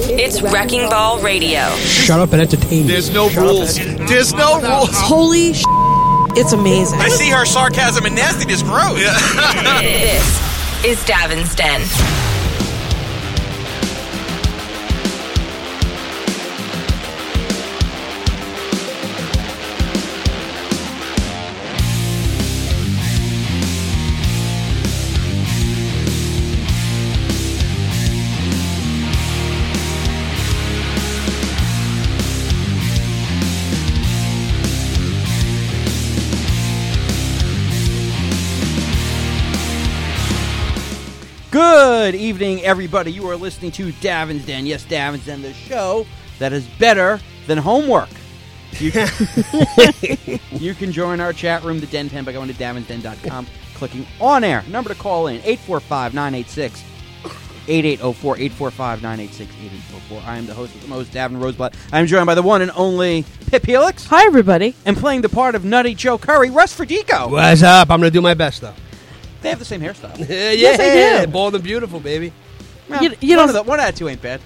It's Wrecking Ball Radio. Shut up and entertain me. There's no rules. There's no rules. Holy it's amazing. I see her sarcasm and nastiness grows. This is Davin's Den. Good evening, everybody. You are listening to Davin's Den. Yes, Davin's Den, the show that is better than homework. You can join our chat room, the Den Pen, by going to davinsden.com, clicking on air. Number to call in, 845-986-8804, 845-986-8804. I am the host of the most, Davin Roseblatt. I am joined by the one and only Pip Helix. Hi, everybody. And playing the part of Nutty Joe Curry, Russ Ferdico. What's up? I'm going to do my best, though. They have the same hairstyle. Yes, they do. Bold and beautiful, baby. Well, you one out of two ain't bad.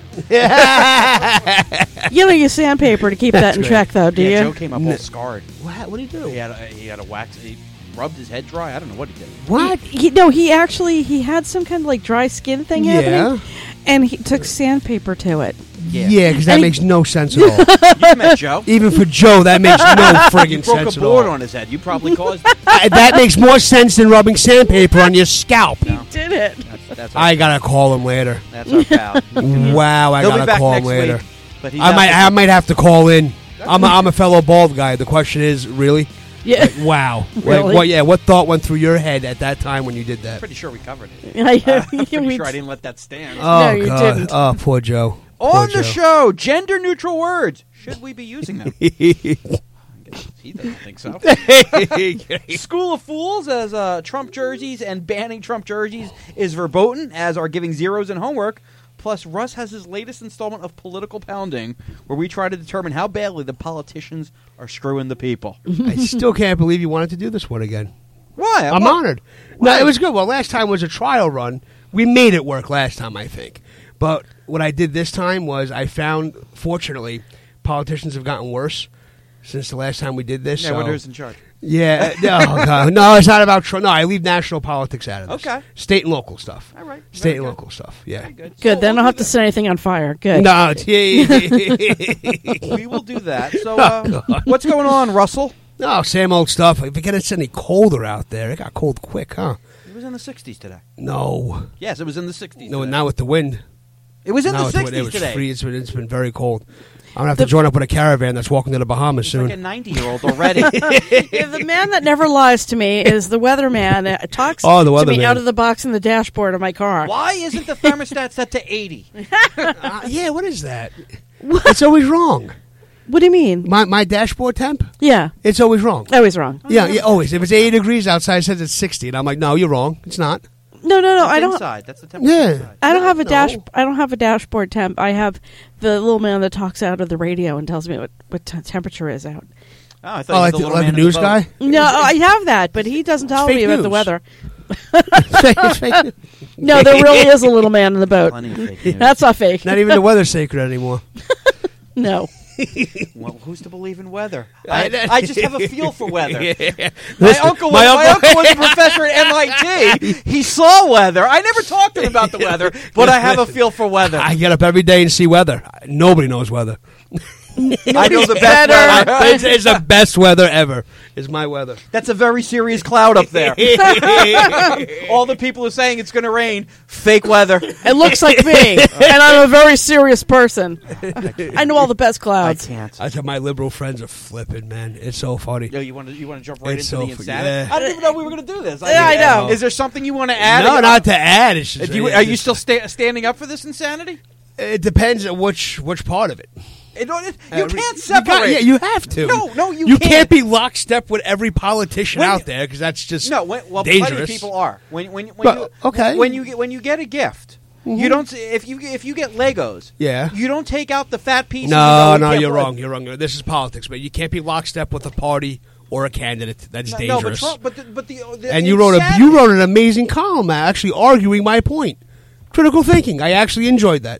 You don't use sandpaper to keep that in check, though, do you? Joe came up all scarred. What did he do? He had a wax. He rubbed his head dry. I don't know what he did. What? He had some kind of like dry skin thing happening, and he took sandpaper to it. Yeah, because that makes no sense at all. You met Joe. Even for Joe, that makes no friggin' He broke sense a at all. board on his head. You probably caused it. That makes more sense than rubbing sandpaper on your scalp. No. Did it? That's I gotta call him later. That's our pal. Wow, I He'll be gotta back call him next later. week, but he's I might have to call in. I'm a fellow bald guy. The question is, really? Yeah. Like, wow. Really? What thought went through your head at that time when you did that? pretty sure we covered it. Yeah, I'm pretty sure I didn't let that stand. Oh, you God. didn't. Oh, poor Joe. On the show, gender-neutral words. Should we be using them? He doesn't think so. School of Fools as Trump jerseys and banning Trump jerseys is verboten, as are giving zeros in homework. Plus, Russ has his latest installment of Political Pounding, where we try to determine how badly the politicians are screwing the people. I still can't believe you wanted to do this one again. Why? I'm honored. Why? No, it was good. Well, last time was a trial run. We made it work last time, I think. But what I did this time was I found, fortunately, politicians have gotten worse since the last time we did this. Yeah, who's in charge? Yeah. Oh, God. No, it's not about Trump. No, I leave national politics out of this. Okay. State and local stuff. All right. State and Very local stuff. Yeah. Very good. Good. So Then we'll I'll have do to set anything on fire. Good. No, We will do that. So, what's going on, Russell? no, same old stuff. If it gets any colder out there, it got cold quick, huh? It was in the 60s today. No. Yes, it was in the 60s. No, today. not with the wind. It was in No, the 60s it was today. free. It's been very cold. I'm going to have to join up with a caravan that's walking to the Bahamas He's soon. like a 90-year-old already. Yeah, the man that never lies to me is the weatherman. That talks Oh, the to me weatherman. out of the box in the dashboard of my car. Why isn't the thermostat set to 80? Yeah, what is that? It's always wrong. What do you mean? My dashboard temp? Yeah, It's always wrong. always wrong. Yeah, always. If it's 80 degrees outside, it says it's 60. And I'm like, no, you're wrong. It's not. No, I don't. Inside. That's the temperature Yeah. inside. I don't have a No. I don't have a dashboard temp. I have the little man that talks out of the radio and tells me what temperature is out. Oh, I thought you Like had the, little like man the in news boat. guy? No, I have that, but he doesn't tell It's me fake about the news. weather. It's fake. No, there really is a little man in the boat. Plenty of fake news. That's not fake. Not even the weather's sacred anymore. No. Well, who's to believe in weather? I just have a feel for weather. My Listen, uncle my uncle- was a professor at MIT. He saw weather. I never talked to him about the weather, but I have a feel for weather. I get up every day and see weather. Nobody knows weather. I know the best weather. It's the best weather ever. Is my weather. That's a very serious cloud up there. All the people are saying it's going to rain. Fake weather. It looks like me, and I'm a very serious person. I know all the best I clouds. can't. I said my liberal friends are flipping, man. It's so funny. Yo, you want to jump right It's into the so insanity? yeah. I didn't even know we were going to do this. Yeah, I know. Is there something you want to add? No, not to add. It's just, Are you still standing up for this insanity? It depends on which part of it. You can't separate. You have to. No, you can't. can't. Be lockstep with every politician When out you- there because that's just No, well, dangerous. plenty of people are. When you get a gift, you don't. If you get Legos, Yeah. you don't take out the fat piece. No, and you can't you're play. wrong. You're wrong. This is politics, but you can't be lockstep with a party or a candidate. That's dangerous. No, but the And you wrote an amazing column actually arguing my point. Critical thinking. I actually enjoyed that.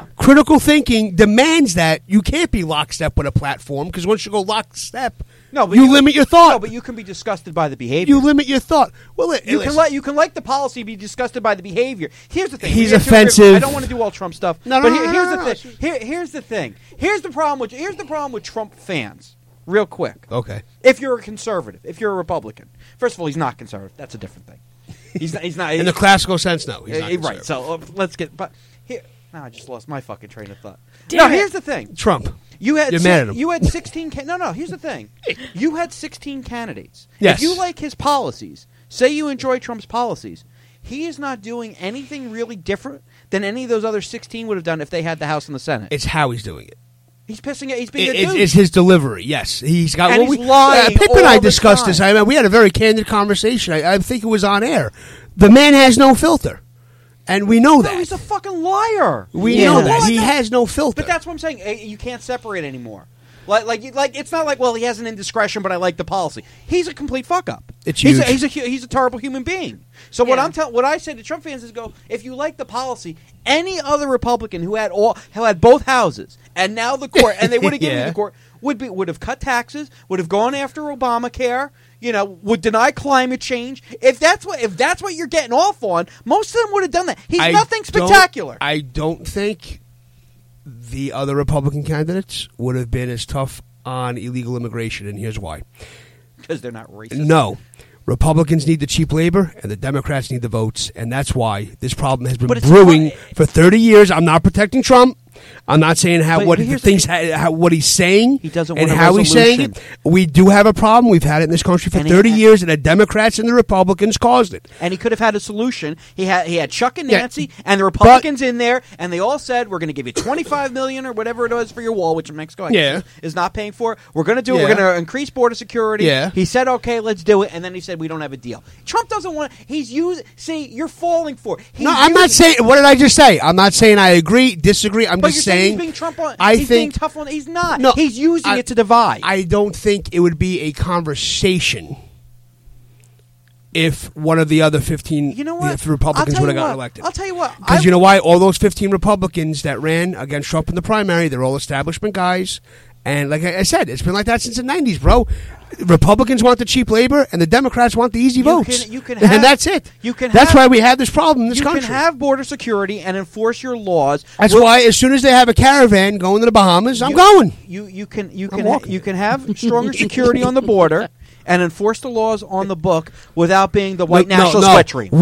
Critical thinking demands that you can't be lockstep with a platform, because once you go lockstep, but you limit your thought. No, but you can be disgusted by the behavior. You limit your thought. Well, you can like the policy, be disgusted by the behavior. Here's the thing. He's offensive. I don't want to do all Trump stuff. Here's the thing. Here's the thing. Here's the problem with Trump fans. Real quick. Okay. If you're a conservative, if you're a Republican, first of all, he's not conservative. That's a different thing. He's not. In the classical sense, no. He's not right. So let's get. But here, I just lost my fucking train of thought. Damn it. Here's the thing. Trump. You're mad at him. You had 16. No. Here's the thing. You had 16 candidates. Yes. If you like his policies, say you enjoy Trump's policies, he is not doing anything really different than any of those other 16 would have done if they had the House and the Senate. It's how he's doing it. He's pissing it. He's being a douche. It's his delivery. Yes, he's got. And he's lying Pip and I all the discussed this. time. We had a very candid conversation. I think it was on air. The man has no filter, and we know that. No, he's a fucking liar. We know that he has no filter. But that's what I'm saying. You can't separate anymore. Like it's not like, well, he has an indiscretion, but I like the policy. He's a complete fuck up. It's huge. He's a terrible human being. So what I say to Trump fans is, if you like the policy, any other Republican who had both houses and now the court, and they would have given you the court, would have cut taxes, would have gone after Obamacare, would deny climate change. If that's what you're getting off on, most of them would have done that. He's nothing spectacular. I don't think the other Republican candidates would have been as tough on illegal immigration, and here's why. Because they're not racist. No. Republicans need the cheap labor, and the Democrats need the votes, and that's why this problem has been brewing for 30 years. I'm not protecting Trump. I'm not saying what he's saying he doesn't and want how he's saying it. We do have a problem. We've had it in this country for 30 years, and the Democrats and the Republicans caused it. And he could have had a solution. He had Chuck and Nancy and the Republicans in there, and they all said, we're going to give you $25 million or whatever it was for your wall, which Mexico is not paying for. We're going to do it. We're going to increase border security. Yeah. He said, okay, let's do it. And then he said, we don't have a deal. Trump doesn't want. See, you're falling for it. I'm not saying. What did I just say? I'm not saying I agree, disagree. I'm just saying. He's being Trump on. He's being tough on. He's not. No, he's using it to divide. I don't think it would be a conversation if one of the other 15 if Republicans would have gotten elected. I'll tell you what. Because you know why? All those 15 Republicans that ran against Trump in the primary, they're all establishment guys. And like I said, it's been like that since the 90s, bro. Republicans want the cheap labor, and the Democrats want the easy votes. And that's it. That's why we have this problem in this country. You can have border security and enforce your laws. That's why as soon as they have a caravan going to the Bahamas, I'm going. You can have stronger security on the border and enforce the laws on the book without being the white national sweatery.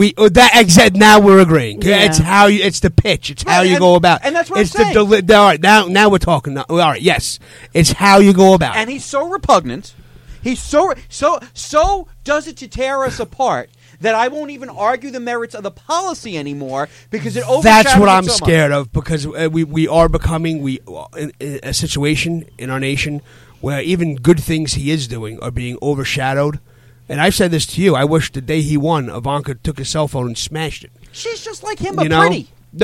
Now we're agreeing. Yeah. It's the pitch. It's how you go about. And that's what I'm saying. All right, now we're talking. All right, yes, it's how you go about. And he's so repugnant. He's so does it to tear us apart that I won't even argue the merits of the policy anymore because it overshadows. That's what I'm scared of, because we are becoming in a situation in our nation where even good things he is doing are being overshadowed. And I've said this to you. I wish the day he won, Ivanka took his cell phone and smashed it. She's just like him, but pretty.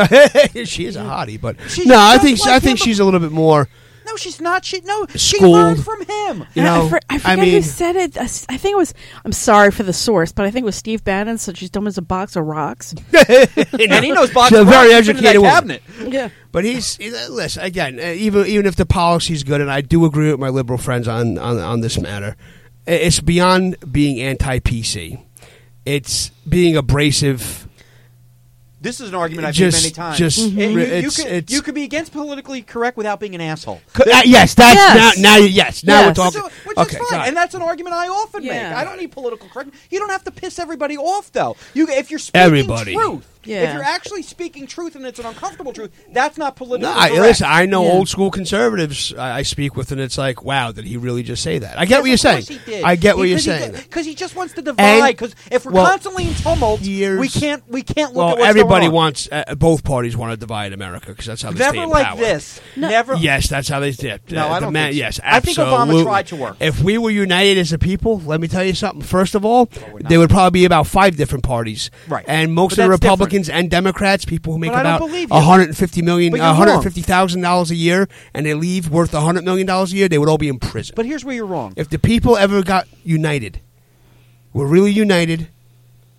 She is a hottie, but I think she's a little bit more. No, she's not. She schooled. learned from him. I forget who said it. I think it was. I'm sorry for the source, but I think it was Steve Bannon. So she's dumb as a box of rocks. And he knows box of rocks. Very educated cabinet. Yeah. But listen again. Even if the policy's good, and I do agree with my liberal friends on this matter, it's beyond being anti-PC. It's being abrasive. This is an argument I've made many times. You could be against politically correct without being an asshole. Yes, now we're talking. Which is fine, and that's an argument I often make. I don't need political correctness. You don't have to piss everybody off, though. If you're speaking truth. If you're actually speaking truth and it's an uncomfortable truth, that's not politically correct. Listen, I know old school conservatives I speak with, and it's like, wow, did he really just say that? I get what you're saying. I get what you're saying. Because he just wants to divide. Because if we're constantly in tumult, we can't look at what's going on. Everybody wants, both parties want to divide America, because that's how they stay in power. Never like this. Never. Yes, that's how they did. No, I don't think so. Yes, I think Obama tried to work. If we were united as a people, let me tell you something. First of all, there would probably be about 5 different parties. Right. And most of the Republicans and Democrats, people who make about $150,000 a year, and they leave worth $100 million a year, they would all be in prison. But here's where you're wrong. If the people ever got united, were really united,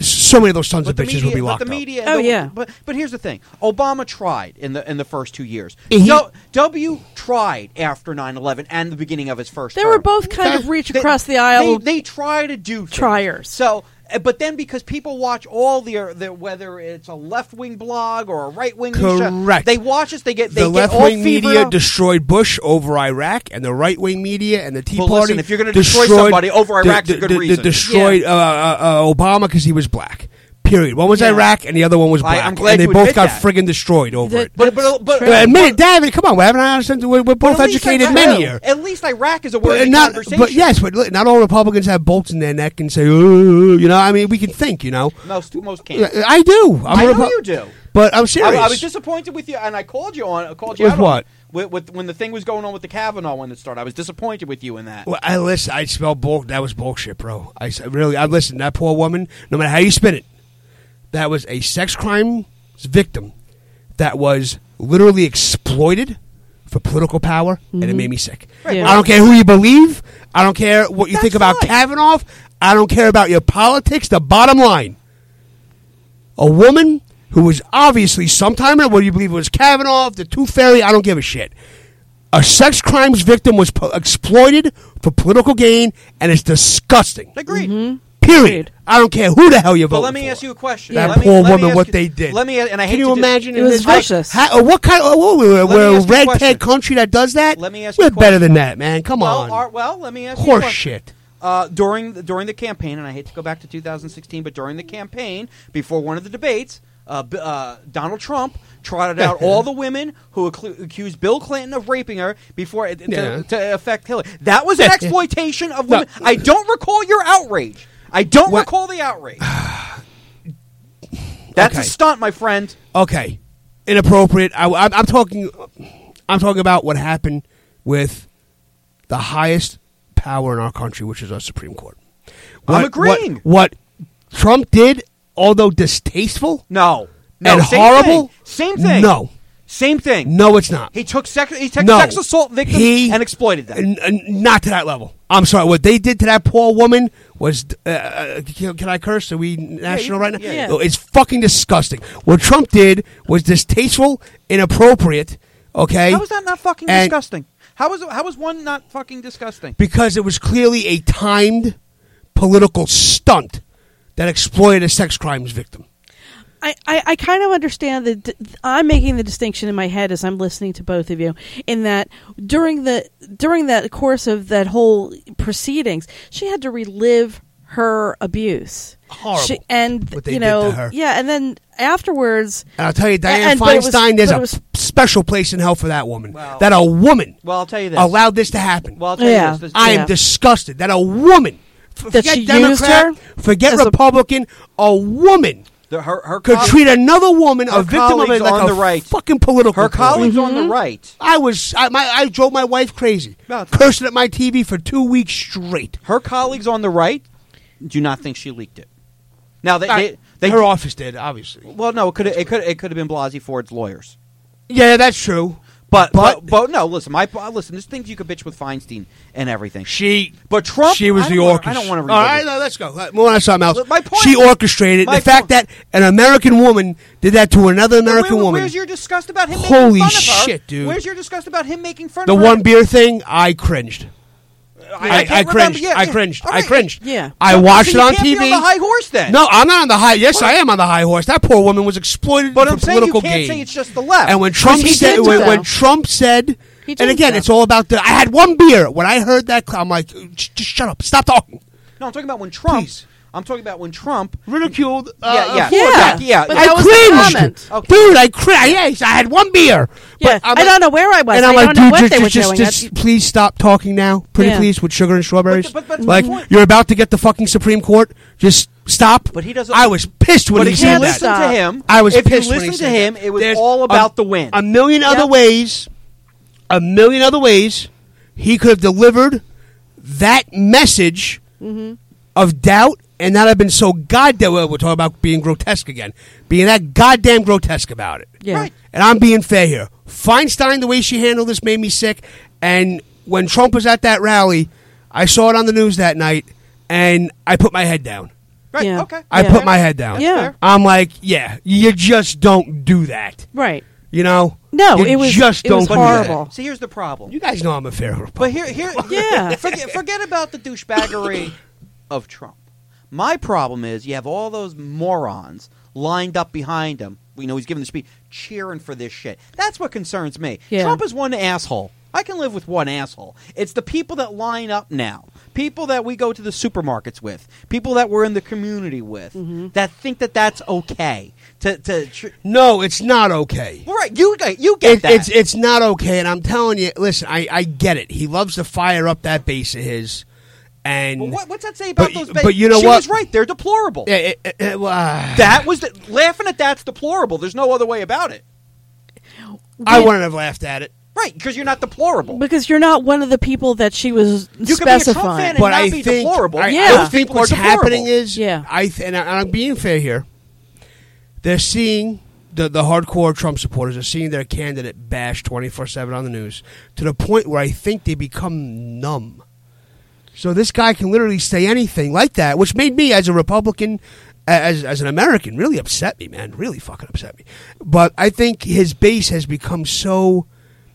so many of those sons of the bitches media, will be locked but the up. media, Oh, yeah. But here's the thing: Obama tried in the first 2 years. He- W tried after 9/11 and the beginning of his first. They term. were both kind of reach across the aisle. They try to do things. Triers. So, but then because people watch all the whether it's a left wing blog or a right wing, Correct. they watch us. They The get all left-wing media fevered up. destroyed Bush over Iraq, and the right-wing media and the Tea Well, Party. listen, if you're gonna destroy somebody over Iraq's a good reason. Destroyed Obama because he was black. Period. One was Yeah. Iraq, and the other one was black. I'm glad and they you both admit got that. friggin' destroyed over it. But Admit it, David. Come on, we're both but at least educated Iraq- men here. At least Iraq is a But worthy conversation. but yes, but look, not all Republicans have bolts in their neck and say, "Oh," you know. I mean, we can think, you know. most can't. I do. I know you do. But I'm serious. I was disappointed with you, and I called you out With on what? With when the thing was going on with the Kavanaugh when it started. I was disappointed with you in that. Well, I smell bull. That was bullshit, bro. I listen. That poor woman. No matter how you spin it, that was a sex crime victim that was literally exploited for political power, and it made me sick. Right. Yeah. I don't care who you believe. I don't care what you That's think about fine. Kavanaugh. I don't care about your politics. The bottom line: a woman who was obviously sometime in whether you believe it was Kavanaugh, the Tooth Fairy. I don't give a shit. A sex crimes victim was exploited for political gain, and it's disgusting. Agreed. Period. I don't care who the hell you're But voting let me for. ask you a question. That Let me- poor let me woman, ask what you- they did. Let me, and I hate Can you to do- imagine? It in was this- vicious. What kind of? We're ask you a a red question. tag country that does that. Let me ask you We're a better question. than that, man. Come on. Well, let me ask you a Horse question. shit. During the campaign, and I hate to go back to 2016, but during the campaign, before one of the debates, Donald Trump trotted out all the women who accused Bill Clinton of raping her before to affect Hillary. That was an exploitation of women. No. I don't recall your outrage. I don't What- recall the outrage. That's Okay. a stunt, my friend. Okay, inappropriate. I'm talking. I'm talking about what happened with the highest power in our country, which is our Supreme Court. I'm agreeing. What Trump did, although distasteful No, and same horrible, thing. Same thing. No, Same thing. no, it's not. He took sex No. assault victims He- and exploited them. Not to that level. I'm sorry. What they did to that poor woman was. Can I curse? Are we national right now? yeah. No, it's fucking disgusting. What Trump did was distasteful, inappropriate. Okay. How is that not fucking And- disgusting? How is one not fucking disgusting? Because it was clearly a timed political stunt that exploited a sex crimes victim. I kind of understand that I'm making the distinction in my head as I'm listening to both of you in that during that course of that whole proceedings, she had to relive her abuse. Horrible. And what they you did know, to her. yeah, and then afterwards, And I'll tell you, Dianne but it was- Feinstein, there's but a it was- special place in hell for that woman. Well- that a woman Well, I'll tell you this. allowed this to happen. Well, I'll tell Yeah. you this. I Yeah. am disgusted that a woman, That forget she used Democrat, her forget as a- Republican, a woman Her could coll- treat another woman, her a victim of colleagues it, like on a the right. fucking political her ploy. colleagues on the right. I drove my wife crazy, No, cursing at my TV for 2 weeks straight. Her colleagues on the right do not think she leaked it. Now they Her office did, obviously. well, no, it could have been Blasey Ford's lawyers. Yeah, that's true. But But- no, listen, there's things you could bitch with Feinstein and everything. But Trump, she was I the don't wanna- orchestra. I don't wanna All revisit right, it. no, let's go. Move on to something else. My point- She orchestrated my the fact point- that an American woman did that to another American woman. Where's your disgust about him Holy making fun of her? shit, dude. Where's your disgust about him making fun The of her? one beer thing, I cringed. I can't cringed. remember. Yeah, I yeah. cringed. All I right. cringed. Yeah. I watched So it you on can't TV. be on the high horse then. No, I'm not on the high. Yes, I am on the high horse. That poor woman was exploited But for I'm saying you political can't gain. say it's just the left. And when Trump he said, did when though. Trump said, He and did again, though. it's all about the. I had one beer. When I heard that, I'm like, just shut up, stop talking. No, I'm talking about when Trump. Please. I'm talking about when Trump. Ridiculed. Yeah. Yeah. But I that was the cringed, comment. Okay. dude. I cringed. Yes, I had one beer. yeah, But I'm I don't know where I was. And I I'm don't like, know dude, what they were just, doing. just please stop talking now, pretty Yeah. please, with sugar and strawberries. But like my point- you're about to get the fucking Supreme Court. Just stop. But he doesn't. I was pissed when But he if you said listen that. to him, I was if pissed you when he listen to said him, that. it was There's all about the win. A million other ways. A million other ways he could have delivered that message of doubt and not have been so goddamn. Well, we're talking about being grotesque again. Being that goddamn grotesque about it. Yeah. Right. And I'm being fair here. Feinstein, the way she handled this made me sick. And when Trump was at that rally, I saw it on the news that night, and I put my head down. Right. Yeah. Okay. I Yeah. put my head down. Yeah. fair. I'm like, yeah, you just don't do that. Right. You know? No, You it was just it was don't do that. horrible. See, here's the problem. You guys know I'm a fair But Republican. here, Yeah. forget about the douchebaggery of Trump. My problem is you have all those morons lined up behind him. You know, he's giving the speech, cheering for this shit. That's what concerns me. Yeah. Trump is one asshole. I can live with one asshole. It's the people that line up now, people that we go to the supermarkets with, people that we're in the community with, that think that that's okay. No, it's not okay. Right, you get that. It's not okay, and I'm telling you, listen, I get it. He loves to fire up that base of his. And Well, what's that say about those? but you know she what? was right. They're deplorable. Well, That was laughing at that's deplorable. There's no other way about it. I wouldn't have laughed at it. Right, because you're not deplorable. Because you're not one of the people that she was You can be a Trump specifying. fan and But not I be think, deplorable. I, Yeah. I Those think people are what's deplorable. happening is, Yeah. and I'm being fair here, they're seeing the hardcore Trump supporters are seeing their candidate bashed 24/7 on the news to the point where I think they become numb. So this guy can literally say anything like that, which made me, as a Republican, as an American, really upset me, man. Really fucking upset me. But I think his base has become so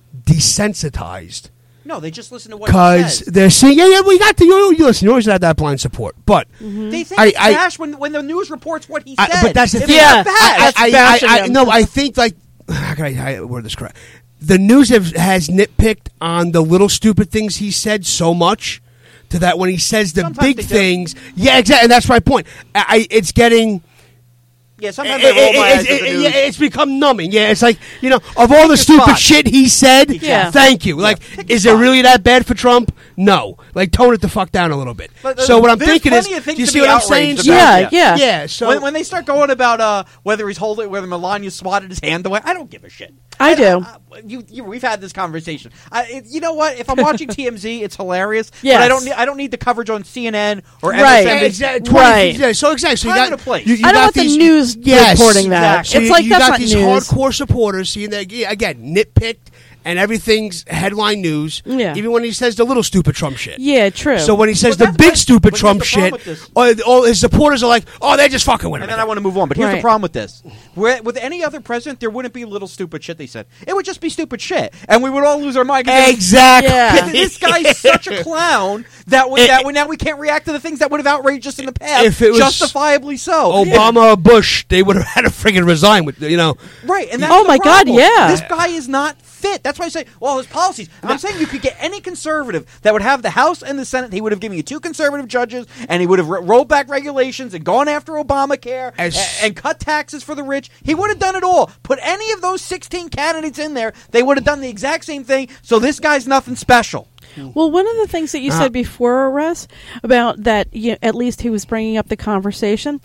desensitized No, they just listen to what he because says. they're saying, yeah, we got the, you listen, you always had that blind support. But They think I- it's I- trash when the news reports what he said. but that's the It's thing. not Yeah, bad. that's bashing him. No, I think, like, how can I word this correct? The news has nitpicked on the little stupid things he said so much to that when he says the Sometimes big they do. things, yeah, exactly, and that's my point. It's getting. Yeah, sometimes I roll my eyes at the news. It's become numbing. Yeah, it's like, you know, of all the your stupid spots. shit he said, Yeah. thank you. Like, pick your is it spots. really that bad for Trump? No. Like, tone it the fuck down a little bit. But So what I'm there's thinking is, plenty of do things you to see be what I'm saying? outraged So- about. Yeah. Yeah, so when they start going about whether he's holding, whether Melania swatted his hand away, I don't give a shit. I do. We've had this conversation. You know what? If I'm watching TMZ, it's hilarious. Yes. But I don't need the coverage on CNN or Right. Yeah, MSNBC. exactly. Right. Yeah, so exactly. So you Time got and a place. You I don't got want the these, news reporting that. So It's like, you that's got not these news. hardcore supporters seeing that again nitpicked and everything's headline news. Yeah. Even when he says the little stupid Trump shit. Yeah, true. So when he says Well, the that's big what- stupid but here's Trump the problem shit, with this. all his supporters are like, "Oh, they're just fucking with him." And then I want to move on. But here's the Right. problem with this. With any other president, there wouldn't be little stupid shit they said. It would just be stupid shit. And we would all lose our mind. 'Cause Exactly. Yeah. this guy's such a clown that now we can't react to the things that would have outraged us in the past. If it was justifiably so. Obama or Bush, they would have had to friggin' resign with, you know. Right, and that's Oh the my God, problem. yeah. This guy is not fit. That's why I say, well, his policies. And I'm saying you could get any conservative that would have the House and the Senate. He would have given you 2 conservative judges, and he would have rolled back regulations and gone after Obamacare and cut taxes for the rich. He would have done it all. Put any of those 16 candidates in there, they would have done the exact same thing. So this guy's nothing special. Well, one of the things that you said before, Russ, about that, at least he was bringing up the conversation.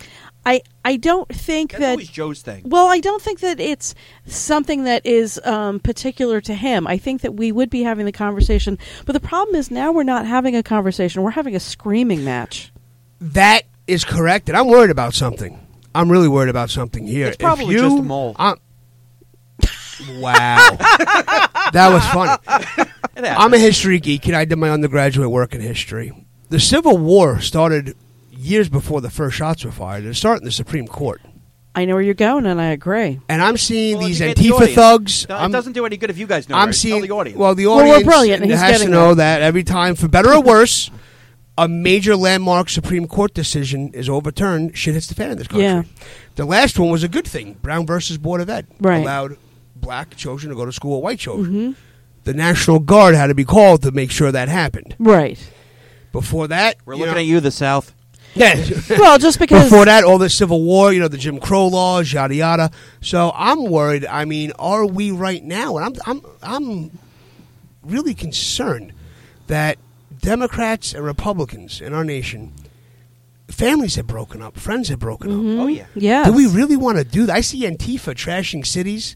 I don't think That's that. always Joe's thing. Well, I don't think that it's something that is particular to him. I think that we would be having the conversation, but the problem is now we're not having a conversation. We're having a screaming match. That is correct, and I'm worried about something. I'm really worried about something here. It's probably If you, just a mole. Wow. That was funny. I'm a history geek, and I did my undergraduate work in history. The Civil War started years before the first shots were fired. It started in the Supreme Court. I know where you're going, and I agree. And I'm seeing Well, these educate the Antifa audience. thugs. No, it doesn't do any good if you guys know. I'm right? seeing Tell the audience. Well, the Well, we're audience brilliant, and he's has to getting know there. that every time, for better or worse, a major landmark Supreme Court decision is overturned. Shit hits the fan in this country. Yeah. The last one was a good thing. Brown versus Board of Ed Right. allowed black children to go to school with white children. The National Guard had to be called to make sure that happened. Right. Before that, We're looking at you, the South. Yeah. Well, just because. Before that, all the Civil War, the Jim Crow laws, yada yada. So I'm worried. I mean, are we right now? And I'm really concerned that Democrats and Republicans in our nation, families have broken up, friends have broken up. Oh, yeah. Yeah. Do we really want to do that? I see Antifa trashing cities.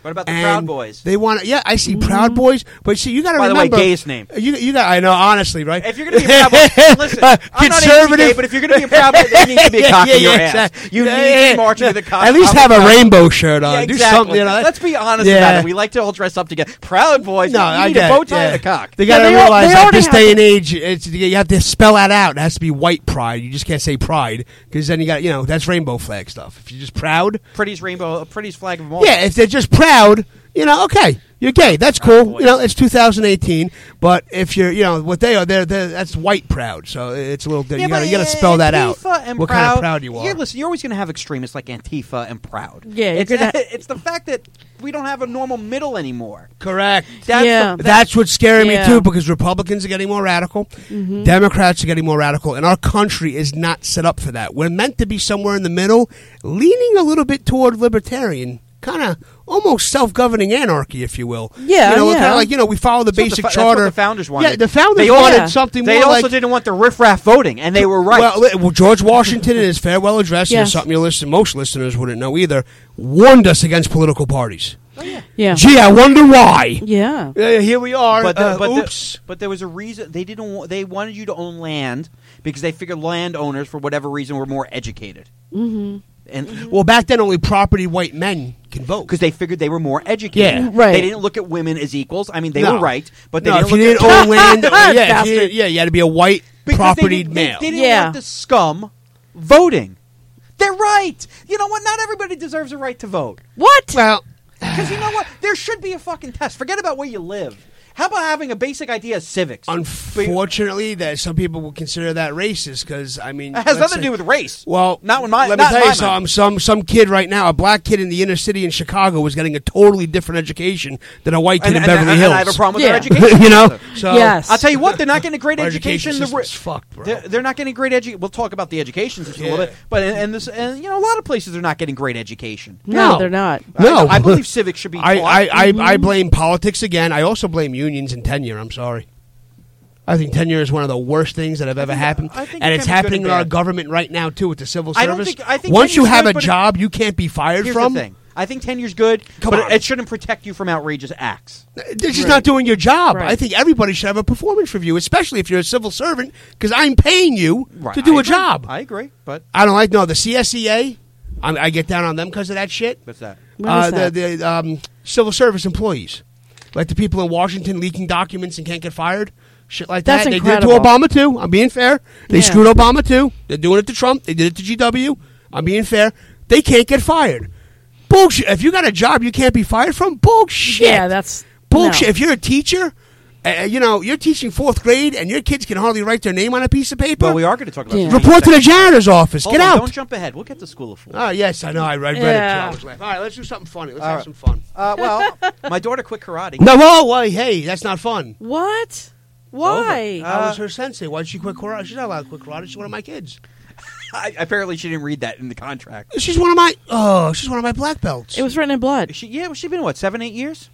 What about the And Proud Boys? They want to. Yeah, I see Proud Boys, but see, you got to By the remember. way, gayest name. You got. I know, honestly, right? If you're going to be a Proud Boy, listen, I'm not anti-gay, but if you're going to be a Proud Boy, there needs to be a cock in your ass. exactly. You need to be marching with a cock. At least have a rainbow shirt on. Yeah, Do exactly. something. You know, Let's be honest about it. We like to all dress up together. Proud Boys. No, you I need get a it, bow tie and a cock. They got to they realize that already this have day to- and age, you have to spell that out. It has to be white pride. You just can't say pride because then you got that's rainbow flag stuff. If you're just proud, Pretty's flag of them all. yeah. If they're just proud, okay, you're gay. That's cool. It's 2018. But if you're, what they are, they're that's white proud. So it's a little. Yeah, you got to spell that out. Antifa and What Proud, kind of proud you are? Listen, you're always going to have extremists like Antifa and Proud. Yeah, you're it's, gonna- it's the fact that we don't have a normal middle anymore. Correct. Yeah. That's what's scaring me Yeah. too, because Republicans are getting more radical, Democrats are getting more radical, and our country is not set up for that. We're meant to be somewhere in the middle, leaning a little bit toward libertarian, kind of almost self-governing anarchy, if you will. Yeah, kind yeah. of like we follow the basic That's charter. what the founders wanted. Yeah, the founders They wanted also- something They more also like. didn't want the riffraff voting, and they were right. Well, George Washington in his farewell address, and Yes. something most listeners wouldn't know either, warned us against political parties. Yeah. Gee, I wonder why. Yeah. Here we are. But there was a reason they didn't. They wanted you to own land because they figured landowners, for whatever reason, were more educated. Mm-hmm. And Well, back then only property white men can vote. because they figured they were more educated. Yeah. Right. They didn't look at women as equals. I mean, they No. were right, but they No, didn't if you look didn't at own land, you Bastard. had to be a white because propertied they male. didn't Yeah. want the scum voting. They're right. You know what? Not everybody deserves a right to vote. What? Well, Because you know what? There should be a fucking test. Forget about where you live. How about having a basic idea of civics? unfortunately, that some people will consider that racist because It has let's nothing say- to do with race. Well, not when my. let me not tell my you mind. some kid right now, a black kid in the inner city in Chicago, was getting a totally different education than a white kid in Beverly and Hills. I have a problem with Yeah. their education. you know, system. so Yes. I'll tell you what, they're not getting a great our education. system's fucked, bro. They're not getting great education. We'll talk about the education system a little Yeah. bit, but and a lot of places are not getting great education. No, they're not. No, I believe civics should be taught. I blame politics again. I also blame unions and tenure. I'm sorry. I think tenure is one of the worst things that have ever happened, I think and it it's can be good happening and in our bad. government right now too with the civil I don't service. think Once you tenure's have good, a but job, you can't be fired Here's from. the thing. I think tenure's good, Come but on. it shouldn't protect you from outrageous acts. They're just not doing your job. Right. I think everybody should have a performance review, especially if you're a civil servant, because I'm paying you Right. to do I a agree. job. I agree, but I don't like the CSEA. I get down on them because of that shit. what's that? What is that? The civil service employees, like the people in Washington leaking documents and can't get fired, shit like That's that. incredible. They did it to Obama too. I'm being fair. They Yeah. screwed Obama too. They're doing it to Trump. They did it to GW. I'm being fair. They can't get fired. Bullshit. If you got a job you can't be fired from, bullshit. Yeah, that's bullshit. no. If you're a teacher, you're teaching 4th grade and your kids can hardly write their name on a piece of paper. Well, we are going to talk about Yeah. the Report to the janitor's office. Hold Get on, out. Don't jump ahead. We'll get to School of Fools. Oh, yes, I know. I read Yeah. it. 2 hours left. All right, let's do something funny. Let's All have right. some fun. Well, my daughter quit karate. No, whoa, hey, that's not fun. What? Why? I was her sensei. Why'd she quit karate? She's not allowed to quit karate. She's one of my kids. Apparently, she didn't read that in the contract. She's one of my black belts. It was written in blood. She's been what, 7-8 years?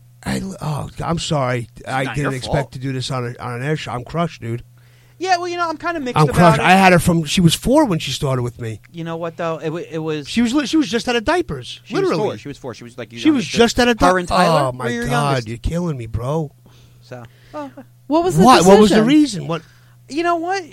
I'm sorry. I not your didn't expect fault. to do this on an air show. I'm crushed, dude. Yeah, well, I'm kind of mixed I'm about crushed. it. I had her from. She was 4 when she started with me. You know what though? It was. She was just out of diapers. She literally. was 4. She was like. She was just out of diapers. Her and Tyler. Oh my were your god, youngest. you're killing me, bro. So. What was the What? What was the decision? reason? What? You know what?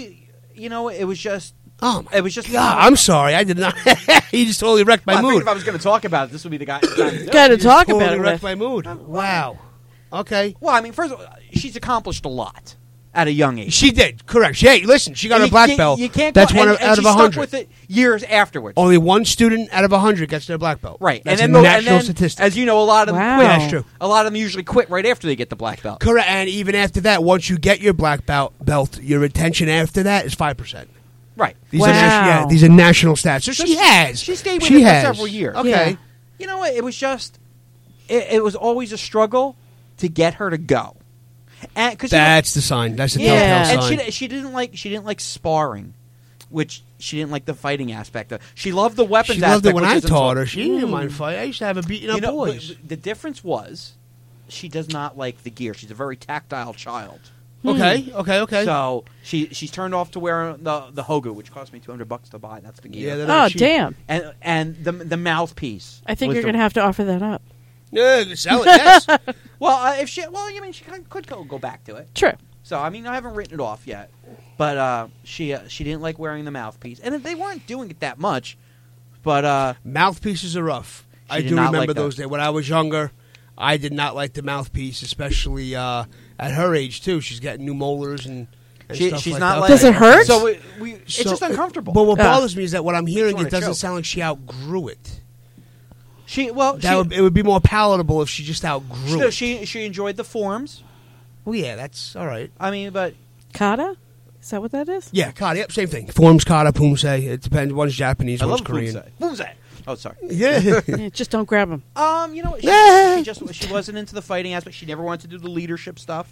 It was just. Oh my It was just. God, I'm sorry. I did not. You just totally wrecked my Well, I figured mood. if I was going to talk about it, this would be the guy. Got to talk totally about it. wrecked With. my mood. Wow. Okay. Well, I mean, first of all, she's accomplished a lot at a young age. She did. Correct. Hey, listen. She got And her you black can't- belt. You can't. That's go, one and out she of stuck 100. with it years afterwards. Only one student out of 100 gets their black belt. Right, That's and a then national statistic. as you know, a lot of them Wow. quit. Yeah, that's true. A lot of them usually quit right after they get the black belt. Correct. And even after that, once you get your black belt, your retention after that is 5%. Right. These Wow. are these are national stats. So she has. She stayed with She it for has. several years. Okay. Yeah. You know what? It was just. It was always a struggle to get her to go. And because That's the sign. That's the Yeah. telltale sign. and she didn't like sparring, which she didn't like the fighting aspect of. She loved the weapons. She loved it aspect, when which I isn't taught so- her. She didn't mind fight. I used to have her beating up You know, boys. but the difference was, she does not like the gear. She's a very tactile child. Okay. So she's turned off to wear the Hogu, which cost me $200 to buy. That's the gear. Yeah, they're not Oh, cheap. damn. and the mouthpiece. I think was you're going to have to offer that up. Yeah, you sell it. Yes. Well, if she, well, I mean, she could go back to it. True. So I mean, I haven't written it off yet, but she didn't like wearing the mouthpiece, and they weren't doing it that much. But mouthpieces are rough. I did do not remember like those days. When I was younger, I did not like the mouthpiece, especially at her age too. She's getting new molars and stuff she's like not that. like. Does it hurt? So it's just uncomfortable. But what Yeah. bothers me is that what I'm hearing, wanna it doesn't choke. sound like she outgrew it. It It would be more palatable if she just outgrew it. she enjoyed the forms. Well, yeah, that's all right. I mean, but Kata? Is that what that is? Yeah, kata. Yep, same thing. Forms kata, pumse. It depends. One's Japanese, I one's love Korean. Pumse. Oh, sorry. Yeah. Yeah, just don't grab him. You know, she wasn't into the fighting aspect. She never wanted to do the leadership stuff.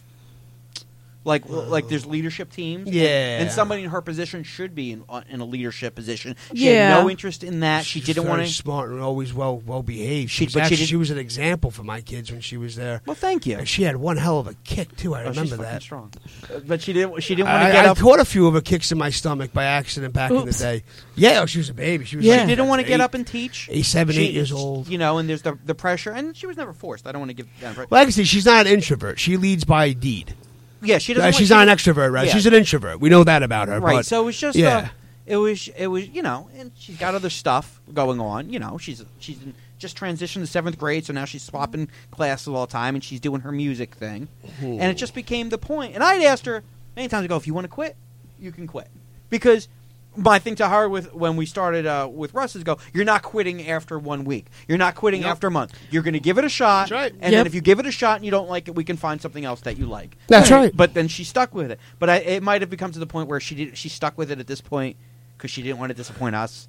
Like there's leadership teams. Yeah. And somebody in her position should be in a leadership position. She Yeah. had no interest in that. She She's didn't very want to. smart and always well behaved. She- She, but she she didn't- was an example for my kids when she was there. Well, thank you. And she had one hell of a kick too. I Oh, she's remember fucking that. strong. But she didn't want to get I up. caught a few of her kicks in my stomach by accident back in the Oops. day. Yeah, she was a baby. She was Yeah. like She didn't want to get 8 up and teach. 7, She- 8 years old. You know, and there's the pressure, and she was never forced. I don't want to give that. Well, like I say, she's not an introvert. She leads by deed. Yeah, she doesn't. She's not an extrovert, right? Yeah. She's an introvert. We know that about her. Right. But, So it was just. yeah. It was you know, and she's got other stuff going on. You know, she's just transitioned to 7th grade, so now she's swapping classes all the time, and she's doing her music thing, and it just became the point. And I'd asked her many times ago, if you want to quit, you can quit, because my thing to her when we started with Russ is you're not quitting after 1 week, you're not quitting after a month, you're going to give it a shot, That's right. and Yep. then if you give it a shot and you don't like it, we can find something else that you like. That's right. But then she stuck with it. But it might have become to the point where she stuck with it at this point because she didn't want to disappoint us.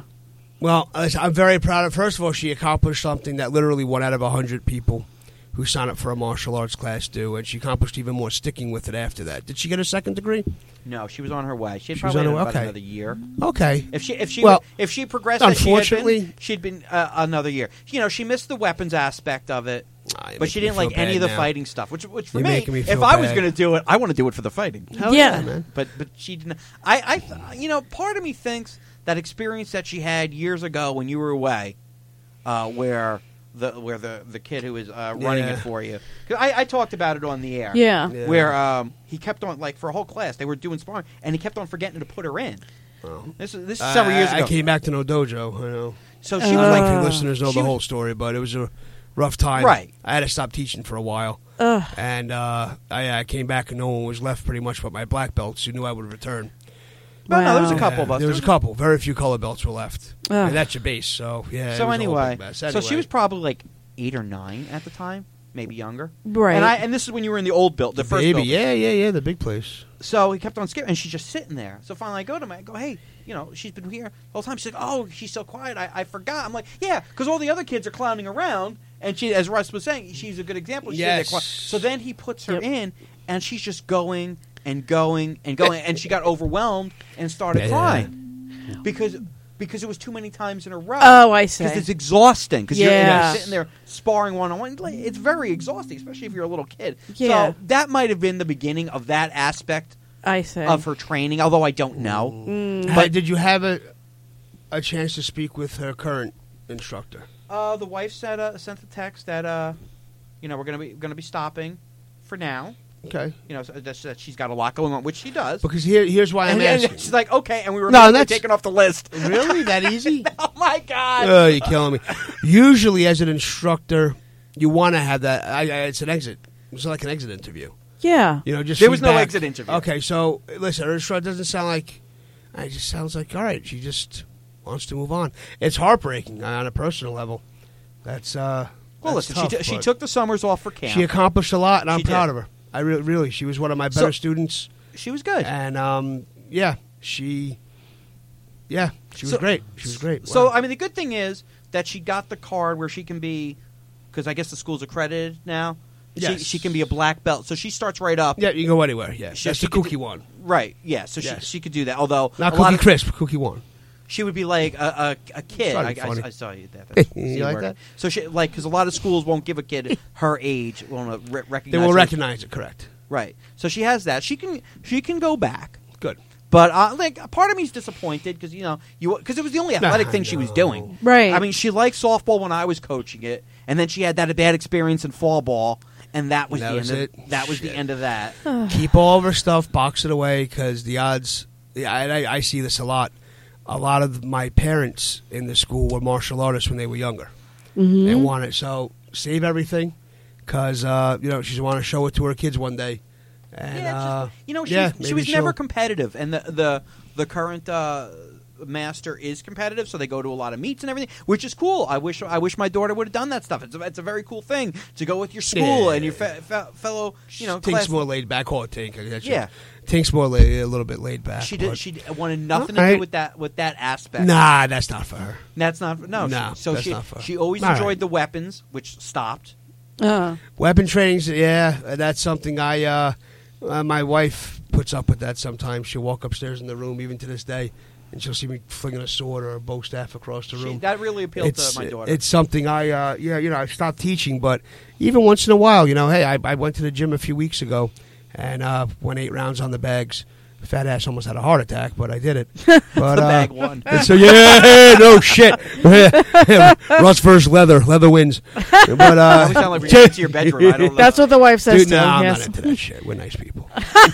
Well, I'm very proud of. First of all, she accomplished something that literally 1 out of 100 people who sign up for a martial arts class do, and she accomplished even more sticking with it after that. Did she get her 2nd degree? No, she was on her way. She had She was probably on her- had about okay. another year. Okay. If she progressed, as unfortunately- she'd been another year. You know, she missed the weapons aspect of it, you're but she making didn't me like feel any of bad the now. fighting stuff. Which for You're me, making me if feel I was bad. going to do it, I want to do it for the fighting. Hell Yeah. man. But she didn't. You know, part of me thinks that experience that she had years ago when you were away, where the kid who was running Yeah. it for you. 'Cause I talked about it on the air. Yeah. Yeah. Where he kept on, like, for a whole class they were doing sparring, and he kept on forgetting to put her in. Oh. This is several years ago. I came back to no dojo. I know. So I she don't was like like, the listeners know she the was- whole story, but it was a rough time. Right. I had to stop teaching for a while. Ugh. And I came back and no one was left pretty much but my black belts who knew I would return. Well, no, there was a Wow. couple of us. There was a couple. Very few color belts were left. Ugh. And that's your base, so yeah. it was a So whole anyway, big mess. so she Anyway. was probably like 8 or 9 at the time, maybe younger. Right. And this is when you were in the old build, the first baby. building. Yeah, the big place. So he kept on skipping, and she's just sitting there. So finally I go to him, I go, hey, you know, she's been here the whole time. She's like, oh, she's so quiet, I forgot. I'm like, yeah, because all the other kids are clowning around, and she, as Russ was saying, she's a good example. She's Yes. there so then he puts her Yep. in, and she's just going and going and going, and she got overwhelmed and started Yeah. crying because it was too many times in a row. Oh, I see. Because it's exhausting. Because Yeah. you're sitting there sparring one-on-one. It's very exhausting, especially if you're a little kid. Yeah. So that might have been the beginning of that aspect I see. of her training, although I don't know. But did you have a chance to speak with her current instructor? The wife sent a text that you know, we're gonna be stopping for now. Okay. You know, so that she's got a lot going on, which she does. Because here's why I'm And asking. she's like, okay, and we were No, immediately that's- taken off the list. Really? That easy? Oh my god! Oh, you're killing me. Usually, as an instructor, you want to have that. It's an exit. It's like an exit interview. yeah. You know, just There was no feedback. exit interview. Okay, so listen, her instructor doesn't sound like. It just sounds like all right. She just wants to move on. It's heartbreaking on a personal level. That's Well, that's listen, tough, she but took the summers off for camp. She accomplished a lot, and I'm She did. proud of her. I really, she was one of my So- better students, She was good. and she was So- great. She was great. So, Wow. I mean, the good thing is that she got the card where she can be, because I guess the school's accredited now. Yes. She can be a black belt, so she starts right up. yeah, you can go anywhere. Yeah, She- that's she the could cookie do- one, Right, yeah, so Yes. she could do that. Although not a lot Cookie of- Crisp, Cookie one. she would be like a kid. Sorry, funny. I saw you that. That's You C like word. that? So she because a lot of schools won't give a kid her age. Won't recognize. They will her. recognize it. Correct. Right. So she has that. She can go back. Good. But like, part of me is disappointed because because it was the only athletic I thing she was know. doing. Right. I mean, she liked softball when I was coaching it, and then she had that bad experience in fall ball, and that was That the was end. it. That was the end of that. Keep all of her stuff, box it away, because the odds. Yeah, I see this a lot. A lot of my parents in the school were martial artists when they were younger. They wanted so save everything, because she's want to show it to her kids one day. And, she was never competitive, and the current master is competitive, so they go to a lot of meets and everything, which is cool. I wish my daughter would have done that stuff. It's a very cool thing to go with your school and your fellow Tink's class. more laid back. Call it Tink. Yeah. Tink's more a little bit laid back. She but- wanted nothing to do with that aspect. Nah, that's not for her. That's not No, that's not for her. She always All enjoyed right. the weapons, which stopped. Weapon trainings, that's something my wife puts up with that sometimes. She'll walk upstairs in the room, even to this day, and she'll see me flinging a sword or a bow staff across the room. That really appealed to my daughter. It's something I stopped teaching, but even once in a while, hey, I went to the gym a few weeks ago and went 8 rounds on the bags. Fat ass almost had a heart attack, but I did it. But, the bag won. So no shit. Russ versus leather wins. But We sound like we're going to your bedroom. I don't know. That's what the wife says dude, to no, him. I'm Yes. not into that shit. We're nice people.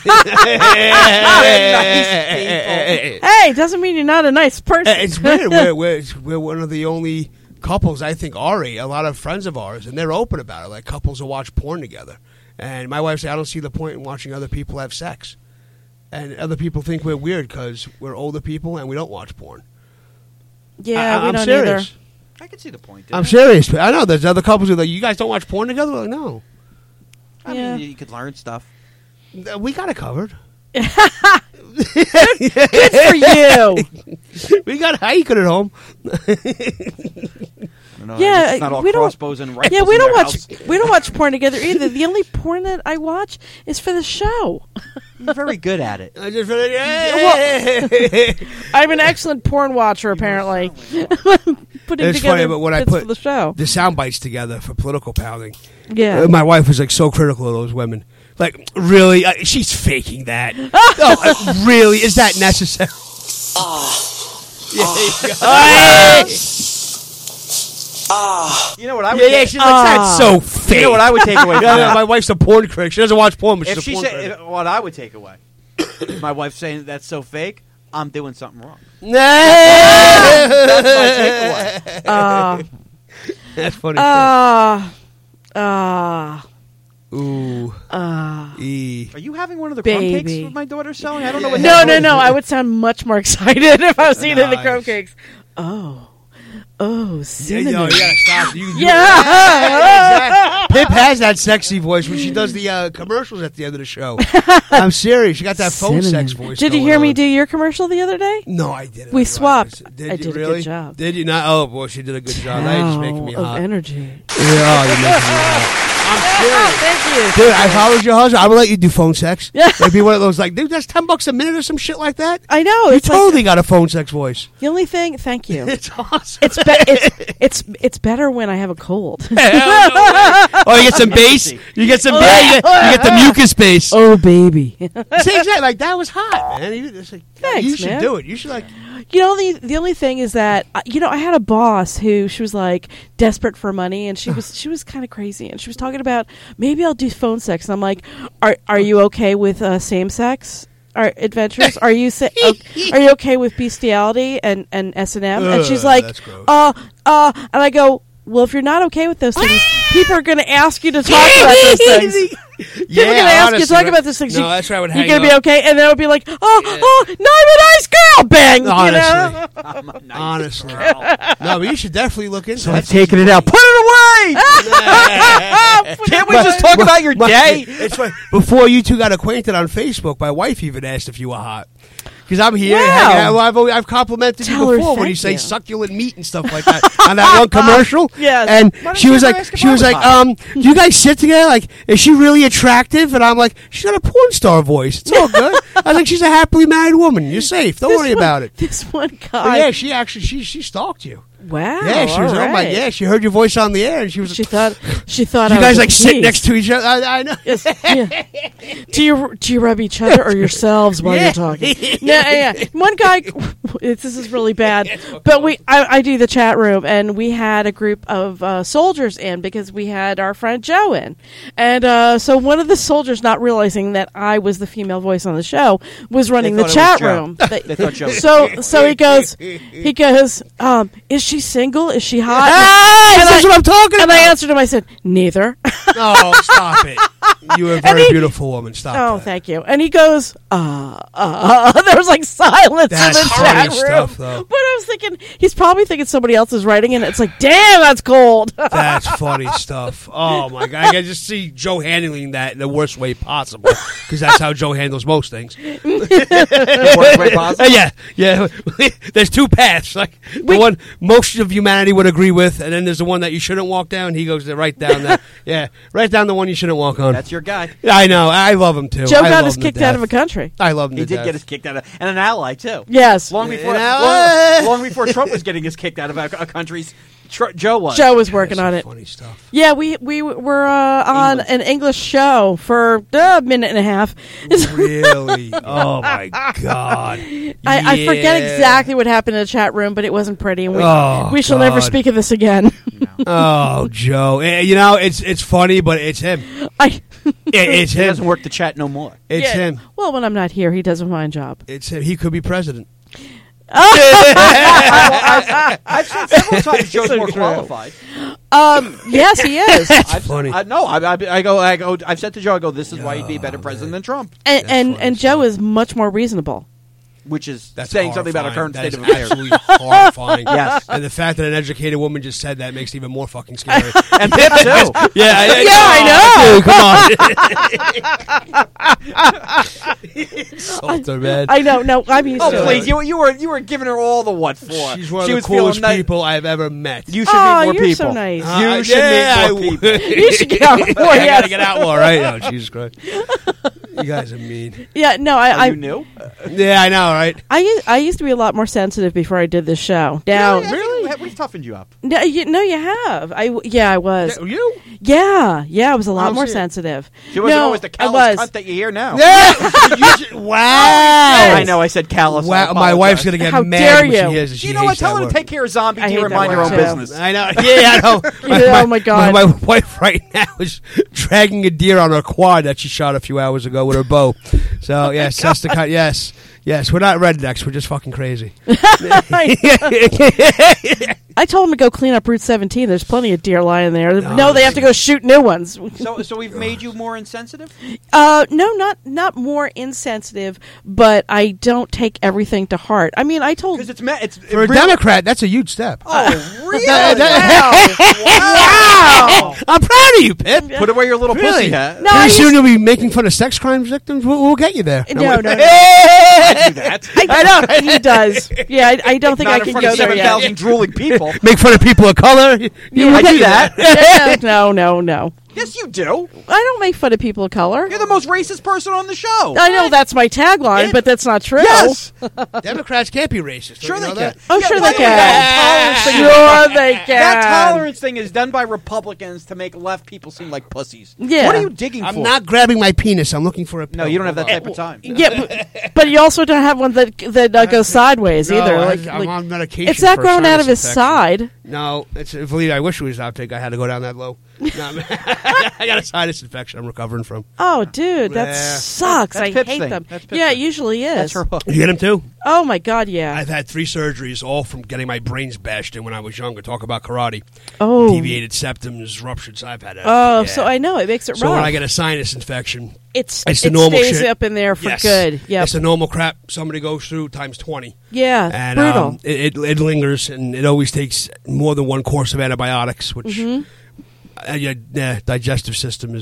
Hey, doesn't mean you're not a nice person. It's weird. We're one of the only couples, I think, a lot of friends of ours, and they're open about it. Like couples will watch porn together. And my wife said, I don't see the point in watching other people have sex. And other people think we're weird because we're older people and we don't watch porn. Yeah, we I'm don't serious. either. I can see the point. I'm serious. I know there's other couples who are like, you guys don't watch porn together? We're like, no. I Yeah. mean, you could learn stuff. We got it covered. Good for you. We got hiking at home. I don't know. Yeah, it's not all we don't- crossbows and rifles. Yeah, we in don't their watch. house. We don't watch porn together either. The only porn that I watch is for the show. You're very good at it. I just feel like, I'm an excellent porn watcher, apparently. Putting It's together funny, but when I bits put for the show. the sound bites together for political pounding, Yeah. my wife was like so critical of those women. Like, really? She's faking that. Really? Is that necessary? You know what I would Yeah, she's like, that's so fake. You know what I would take away from that? My wife's a porn critic. She doesn't watch porn, but she's If a she porn said critic. what I would take away, if my wife saying that's so fake, I'm doing something wrong. That's my takeaway. That's funny. Ooh. E. Are you having one of the crumb cakes Baby. with my daughter selling? I don't know what. No. I would sound much more excited if I was eating the Nice. crumb cakes. Oh, Yeah, cinnamon. you gotta stop. Yeah. Pip has that sexy voice when she does the commercials at the end of the show. I'm serious. She got that phone Cinnamon. sex voice. Did you going hear me on. do your commercial the other day? No, I didn't. We I swapped. Did I you did a good really? job. Did you not? Oh, boy, she did a good job. Now you're just making me Wow, hot. of energy. Yeah, oh, you're making me hot. I'm serious. Thank you. Dude, if I was your husband, I would let you do phone sex. It'd be one of those like, dude, that's $10 a minute or some shit like that. I know. You It's totally got a phone sex voice. the only thing. Thank you. It's awesome. It's better when I have a cold. Oh, you get some bass. You get some bass. You get the mucus bass. Oh baby. See, exactly. Like that was hot, man. It's like, Thanks, you should man. do it. You should like. You know, the only thing is that I had a boss who she was like desperate for money, and she was kind of crazy, and she was talking about maybe I'll do phone sex, and I'm like, are you okay with same sex? Adventures? Are you are you okay with bestiality and S&M? And she's like, that's gross. and I go, well, if you're not okay with those things, people are going to ask you to talk about those things. People are going to ask you to talk about those things. No, that's right. I would You're hang going to be up. okay, and then I'll be like, no, I'm a nice girl, bang. Honestly. You know? I'm a nice Honestly. girl. No, but you should definitely look into I've that. taken it out. Put it away. Can't we just talk about your day? It's funny. Before you two got acquainted on Facebook, my wife even asked if you were hot. Because I'm here. Wow. hanging out. Well, I've complimented Tell you her before when thank you say you. succulent meat and stuff like that on that one commercial. Yes. And Why don't she you was ever like, ask if I was do you guys sit together? Like, is she really attractive? And I'm like, she's got a porn star voice. It's all good. I was like, she's a happily married woman. You're safe. Don't worry about it. This one But guy. yeah, she actually she stalked you. Wow. Yeah, she was. all Oh my. right. Yeah, she heard your voice on the air, and she was. She thought. You I guys was like a sit tease. next to each other. I know. Yes, yeah. Do you rub each other or yourselves while you're talking? Yeah. One guy. This is really bad, but I do the chat room, and we had a group of soldiers in because we had our friend Joe in, and so one of the soldiers, not realizing that I was the female voice on the show, was running the thought it was chat Joe. room. They thought Joe was So he goes, is she single? Is she hot? That's what I'm talking And about. I answered him. I said, neither. Oh, stop it! You were a very beautiful woman. Stop. Oh, that. thank you. And he goes, there was like silence That's in the funny chat room. stuff, though. But I was thinking, he's probably thinking somebody else is writing, and it's like, damn, that's cold. That's funny stuff. Oh my god! I can just see Joe handling that in the worst way possible because that's how Joe handles most things. Worst way possible. Yeah. There's two paths. Like the one most of humanity would agree with, and then there's the one that you shouldn't walk down. He goes right down that. Yeah, right down the one you shouldn't walk on. That's your guy. I know. I love him too. Joe I got love us him to kicked out of a death. country. I love him. He to did death. get us kicked out of, and an ally too. Yes. Long before, Yeah. long before Trump was getting us kicked out of our countries, Joe was. Joe was working on it. Funny stuff. Yeah, we were on an English show for a minute and a half. Really? Oh my god! I forget Yeah. exactly what happened in the chat room, but it wasn't pretty, and Oh, we shall never God. speak of this again. Oh, Joe. You know, it's funny, but it's him. It's He him. doesn't work the chat no more. It's Yeah. him. Well, when I'm not here, he does a fine job. It's him. He could be president. I've said several times Joe's more qualified. Yes, he is. Funny. I've said to Joe, I go, this is why he'd be a better president than Trump, And Joe is much more reasonable. which is That's saying something about our horrifying. current That state is of affairs. absolutely horrifying. Yes. And the fact that an educated woman just said that makes it even more fucking scary. And Pip too. Insulter, man. I know. No, I'm used Oh to please, it. you were giving her all the what for? She's one of She the was feeling coolest nice. people I've ever met. You should Oh, meet more you're people. so nice. You should yeah, meet more I people. You should get out more. I gotta Yes. get out more, right? Oh, Jesus Christ. You guys are mean. Yeah. No, Oh, you knew? Yeah, I know, right? I used to be a lot more sensitive before I did this show. Now, Really? We've toughened you up. no, you have. I was. You? Yeah, I was a lot don't more see it. sensitive. She wasn't No, always the I callous was. cunt that you hear now. Wow. I know I said callous. Wow, my wife's going to get How mad dare when you. she hears it. She You know what? hates Tell that her to word. take care of zombie I deer hate and that mind your word, own too. business. I know. Yeah, I know. Oh, my God. My wife right now is dragging a deer on her quad that she shot a few hours ago with her bow. So, yes, that's the kind. Yes. We're not rednecks. We're just fucking crazy. I told him to go clean up Route 17. There's plenty of deer lying there. No, they have to go shoot new ones. So we've made you more insensitive? No, not more insensitive, but I don't take everything to heart. I mean, I told Because it's For a Democrat, that's a huge step. Oh, really? Wow. I'm proud of you, Pip. Put away your little Really? pussy hat. No, Pretty I soon you'll be making fun of sex crimes victims. We'll get you there. No, no. I do that. I know he does. Yeah, I don't think Not I in can front go of there 7,000 yet. drooling people. Make fun of people of color. Yeah, I do that. No. Yes, you do. I don't make fun of people of color. You're the most racist person on the show. I know that's my tagline, but that's not true. Yes. Democrats can't be racist. Sure Don't you they know can. that? Oh, sure by they the way, that can. tolerance thing- Sure they can. That tolerance thing is done by Republicans to make left people seem like pussies. Yeah. What are you digging I'm for? not grabbing my penis. I'm looking for a No, pill. you don't have that Hold type of time. Yeah, but you also don't have one that goes sideways on. either. No, Like, I'm on medication. it's not for a growing out sinus of his infection. side. No, believe I wish it was that big. I had to go down that low. No, I got a sinus infection I'm recovering from. Oh, dude, that Yeah. sucks. That's I Pip's hate thing. them. That's Pip's Yeah, it thing. usually is. That's her hook. You get him too? Oh my God, yeah. I've had 3 surgeries, all from getting my brains bashed in when I was younger. Talk about karate. Oh. Deviated septums, ruptured. I've had it. Oh, yeah. so I know it makes it So rough. when I get a sinus infection, it's the it normal stays shit. up in there for yes, good. Yep. it's the normal crap somebody goes through times 20. Yeah, And brutal. it lingers, and it always takes more than one course of antibiotics, which Mm-hmm. your digestive system is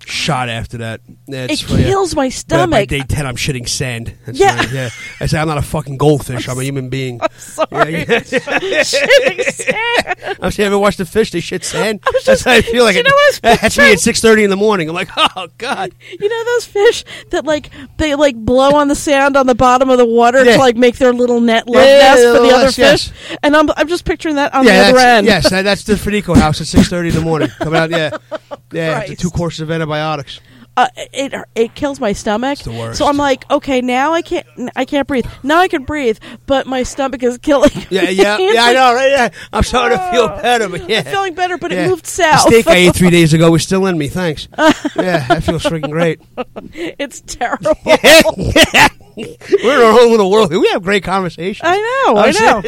shot after that. Yeah, It kills my By stomach. day 10, I'm shitting sand. That's Yeah. right, yeah. I say I'm not a fucking goldfish. I'm a human being. Sorry. Yeah. Shitting sand. I'm saying, ever watched the fish? They shit sand. was That's just- how I feel like. you know what I was That's me at 6:30 in the morning. I'm like, oh god. You know those fish that they blow on the sand on the bottom of the water Yeah. to make their little net love Yeah, nest for the little other nest, fish, yes. and I'm just picturing that on the other that's, end. yes, that's the Federico house at 6:30 in the morning. Coming out, yeah, after Christ. 2 courses of antibiotics. It kills my stomach. It's the worst. So I'm like, okay, now I can't breathe. Now I can breathe, but my stomach is killing. Yeah, I know, right? Yeah, I'm starting to feel better, but yeah, I'm feeling better, but yeah. it moved south. The steak I ate 3 days ago was still in me. Thanks. Yeah, that feels freaking great. It's terrible. We're in our own little world. We have great conversation. I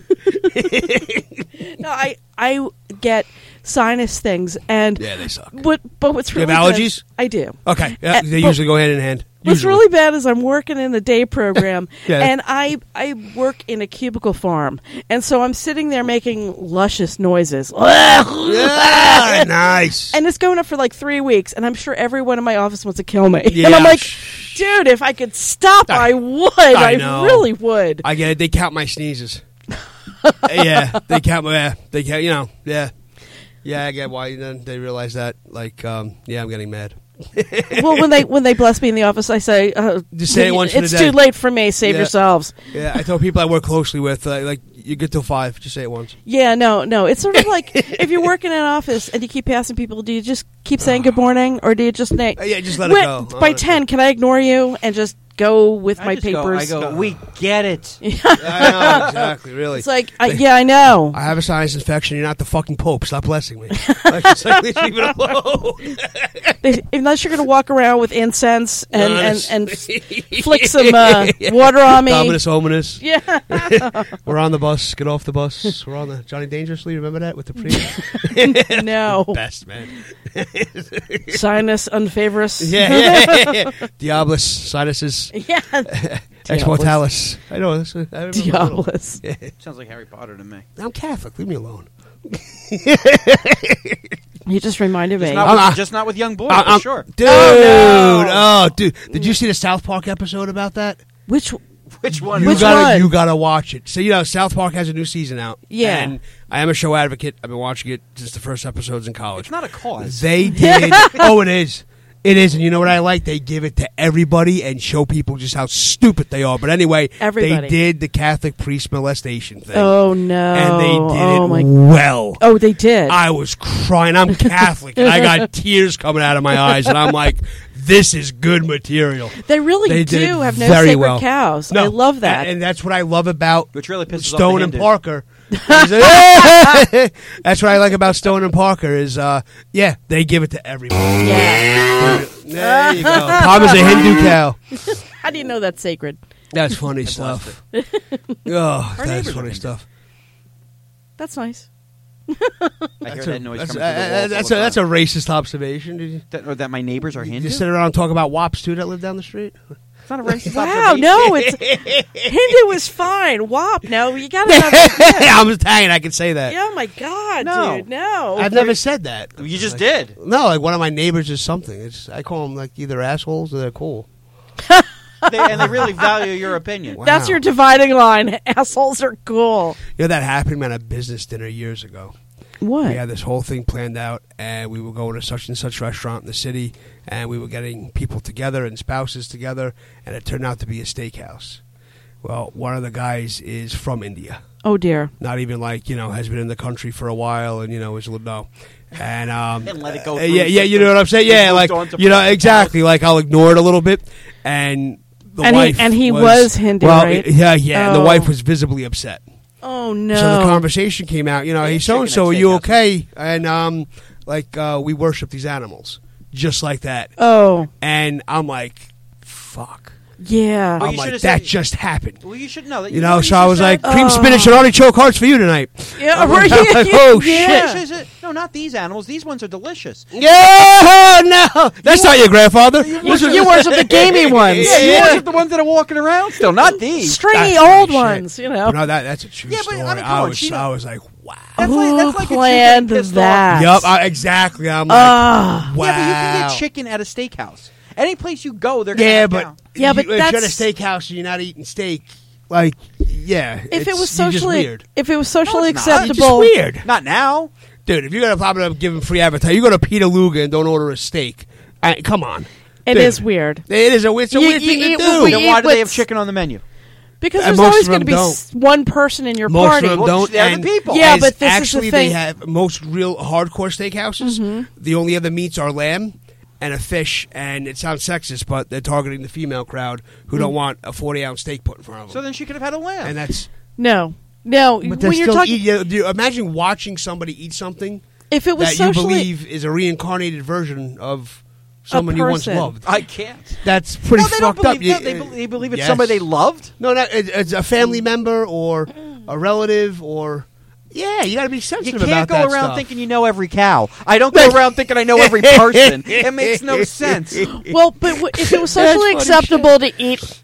know. No, I get sinus things, and Yeah, they suck. But what's You have really allergies? bad- I do. Okay, yeah, they but- usually go hand in hand. What's Usually. really bad is I'm working in the day program, Yeah. and I work in a cubicle farm, and so I'm sitting there making luscious noises. Yeah, nice. And it's going up for 3 weeks, and I'm sure everyone in my office wants to kill me. Yeah. And I'm like, dude, if I could stop, I would. I know. really would. I get it. They count my sneezes. Yeah, they count my. Yeah, they count. Yeah. Yeah, I get why. Then they realize that. Yeah, I'm getting mad. Well, when they bless me in the office, I say, Just say it once for the it's day." too late for me. Save Yeah. yourselves. Yeah, I tell people I work closely with, you get till 5. Just say it once. Yeah, no. It's sort of like if you're working in an office and you keep passing people, do you just keep saying good morning, or do you just Yeah, just let it go. By 10, can I ignore you and just go with my papers? I go, we get it. I know, exactly, really. It's like, yeah, I know. I have a sinus infection. You're not the fucking Pope. Stop blessing me. It's like, leave me alone. Unless you're going to walk around with incense and Honestly. flick some water on me. Dominus ominous. Yeah. We're on the bus. Get off the bus. We're on the Johnny Dangerously. Remember that with the priest? No. Best, man. Sinus unfavorous. Yeah. Diabolus, sinuses, Yeah. ex mortalis. I know this. I remember Diabolus. Sounds like Harry Potter to me. I'm Catholic. Leave me alone. You just reminded me. Just not with young boys, for sure. Dude. Oh, no. Oh, dude. Did you see the South Park episode about that? Which one? Which one? You gotta watch it. So South Park has a new season out. Yeah. And I am a show advocate. I've been watching it since the first episodes in college. It's not a cause. They did. Oh, it is. It is, and you know what I like? They give it to everybody and show people just how stupid they are. But anyway, Everybody. they did the Catholic priest molestation thing. Oh no! And they did oh, it my. well. Oh, they did. I was crying. I'm Catholic, and I got tears coming out of my eyes, and I'm like, this is good material. They really They did do it have no very sacred well. cows. No, I love that. and that's what I love about Which really pisses off Stone the and Hindus. Parker. That's what I like about Stone and Parker is, they give it to everybody. Yeah. There you go. Tom is a Hindu cow. How do you know that's sacred? That's funny stuff. Oh, that's neighbors are funny Hindu. stuff. That's nice. I hear that noise coming through the walls. That's a racist observation. Did you that my neighbors are Hindu. just sit around and talk about wops too that live down the street? It's not a racist Wow, observation. no, it's Hindu is fine. WAP, no, you gotta have. I'm Italian. I can say that. Oh my god, No. dude, no. I've never said that. You just did. No, like one of my neighbors is something. I call them like either assholes or they're cool. They really value your opinion. Wow. That's your dividing line. Assholes are cool. You know that happened at a business dinner years ago. What? We had this whole thing planned out, and we were going to such and such restaurant in the city, and we were getting people together and spouses together, and it turned out to be a steakhouse. Well, one of the guys is from India. Oh dear. Not even has been in the country for a while, and is a little no. And And let it go through yeah, system. you know what I'm saying? Yeah, Moved like on to exactly. Like I'll ignore it a little bit, and the And wife he was Hindu, well, right? yeah, and the Oh. wife was visibly upset. Oh no. So the conversation came out. Hey, so and so, are you okay? And we worship these animals, just like that. Oh And I'm like, fuck. yeah. Well, I'm you like, should've that said- just happened. Well, you should know that. So I was like, cream spinach and artichoke hearts for you tonight. Yeah, I'm right. like, oh Yeah. shit. No, not these animals. These ones are delicious. Yeah, no, that's not your grandfather. You worship the gamey ones. Yeah, you worship the ones that are walking around still, not these. Stringy That's old shit. ones, No, that's a true Yeah, but, story. I mean, come on, I was like, wow. Who like planned a chicken pissed that? off. Yup, exactly. I'm like, Ah. wow. Yeah, but you can get chicken at a steakhouse. Any place you go, they're gonna Yeah, have but cow. Yeah, but if you're at a that's- steakhouse and you're not eating steak, like, yeah. If it was you're just socially, weird. if it was socially No, it's not. It's acceptable, just weird. Not now. Dude, if you're going to probably give him free advertising, you go to Peter Luger and don't order a steak. Come on. it Dude. is weird. It's a weird thing to eat do. what we Then why do they have what's- chicken on the menu? Because And there's most always of them going to be one person in your Most party. of them Well, don't. they're the and people. Yeah, as but this is the actually thing. they have most real hardcore steakhouses. Mm-hmm. The only other meats are lamb and a fish, and it sounds sexist, but they're targeting the female crowd who Mm. don't want a 40-ounce steak put in front of them. So then she could have had a lamb. and that's No. but When they're you're still talking, imagine watching somebody eat something if it was that you socially, believe is a reincarnated version of someone you once person. loved. I can't. That's pretty No, they don't fucked up. believe. No, they believe it's Yes. somebody they loved. No, it's a family member or a relative or yeah. You got to be You sensitive can't about go that around stuff. thinking you know every cow. I don't go around thinking I know every person. It makes no sense. well, but if it was That's socially funny acceptable to eat,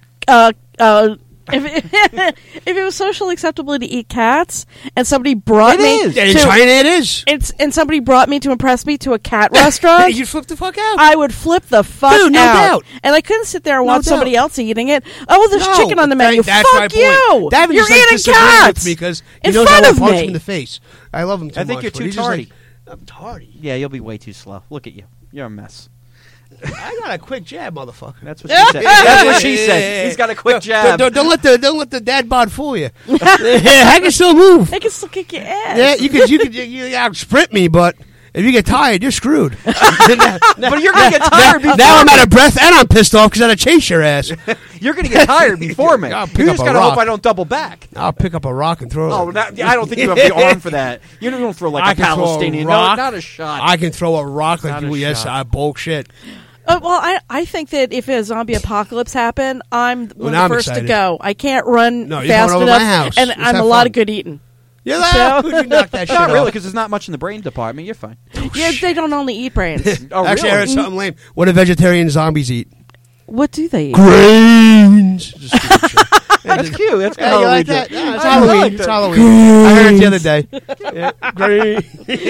if it was socially acceptable to eat cats, and somebody brought It me is. Yeah, in to, China, it is. and somebody brought me to impress me to a cat restaurant, You flip the fuck out. I would flip the fuck Dude, no out. doubt. And I couldn't sit there and No watch somebody doubt. else eating it. Oh, there's No, chicken on the menu. that's my Fuck point. you! Davin You're just, like, eating disagreeing cats with me because he in knows front I of will punch me. him in the face. I love him too I think much. you're but too he's just tardy. like, I'm tardy. Yeah, you'll be way too slow. Look at you. You're a mess. I got a quick jab, motherfucker. That's what she said. That's what she said. He's got a quick jab. Don't let the dad bod fool you. I can still move. I can still kick your ass. Yeah, you could out sprint me, but if you get tired, you're screwed. But you're going to get tired before Now I'm me. out of breath and I'm pissed off because I had to chase your ass. You're going to get tired before me. I'll pick You up just a got to hope rock. I don't double back. I'll pick up a rock and throw it. Oh, I don't think you have the arm for that. You don't throw like I a can throw a Palestinian. rock. No, not a shot. I can throw a rock like Not you. a Yes, shot. I bullshit. Well, I think that if a zombie apocalypse happened, I'm one now of the I'm first to excited. go. I can't run No, you're fast coming over enough, my house. and Let's I'm have a lot fun. of good eating. You're So- Who'd you knock that shit Not really, off? because there's not much in the brain department. You're fine. Yeah, they don't only eat brains. Oh, Actually, I really? heard something lame. What do vegetarian zombies eat? What do they eat? Grains. Just stupid shit. That's cute. That's Yeah, you like that? legit. Yeah, it's I Halloween. like It's that. Halloween. I heard it the other day. Yeah. Grains.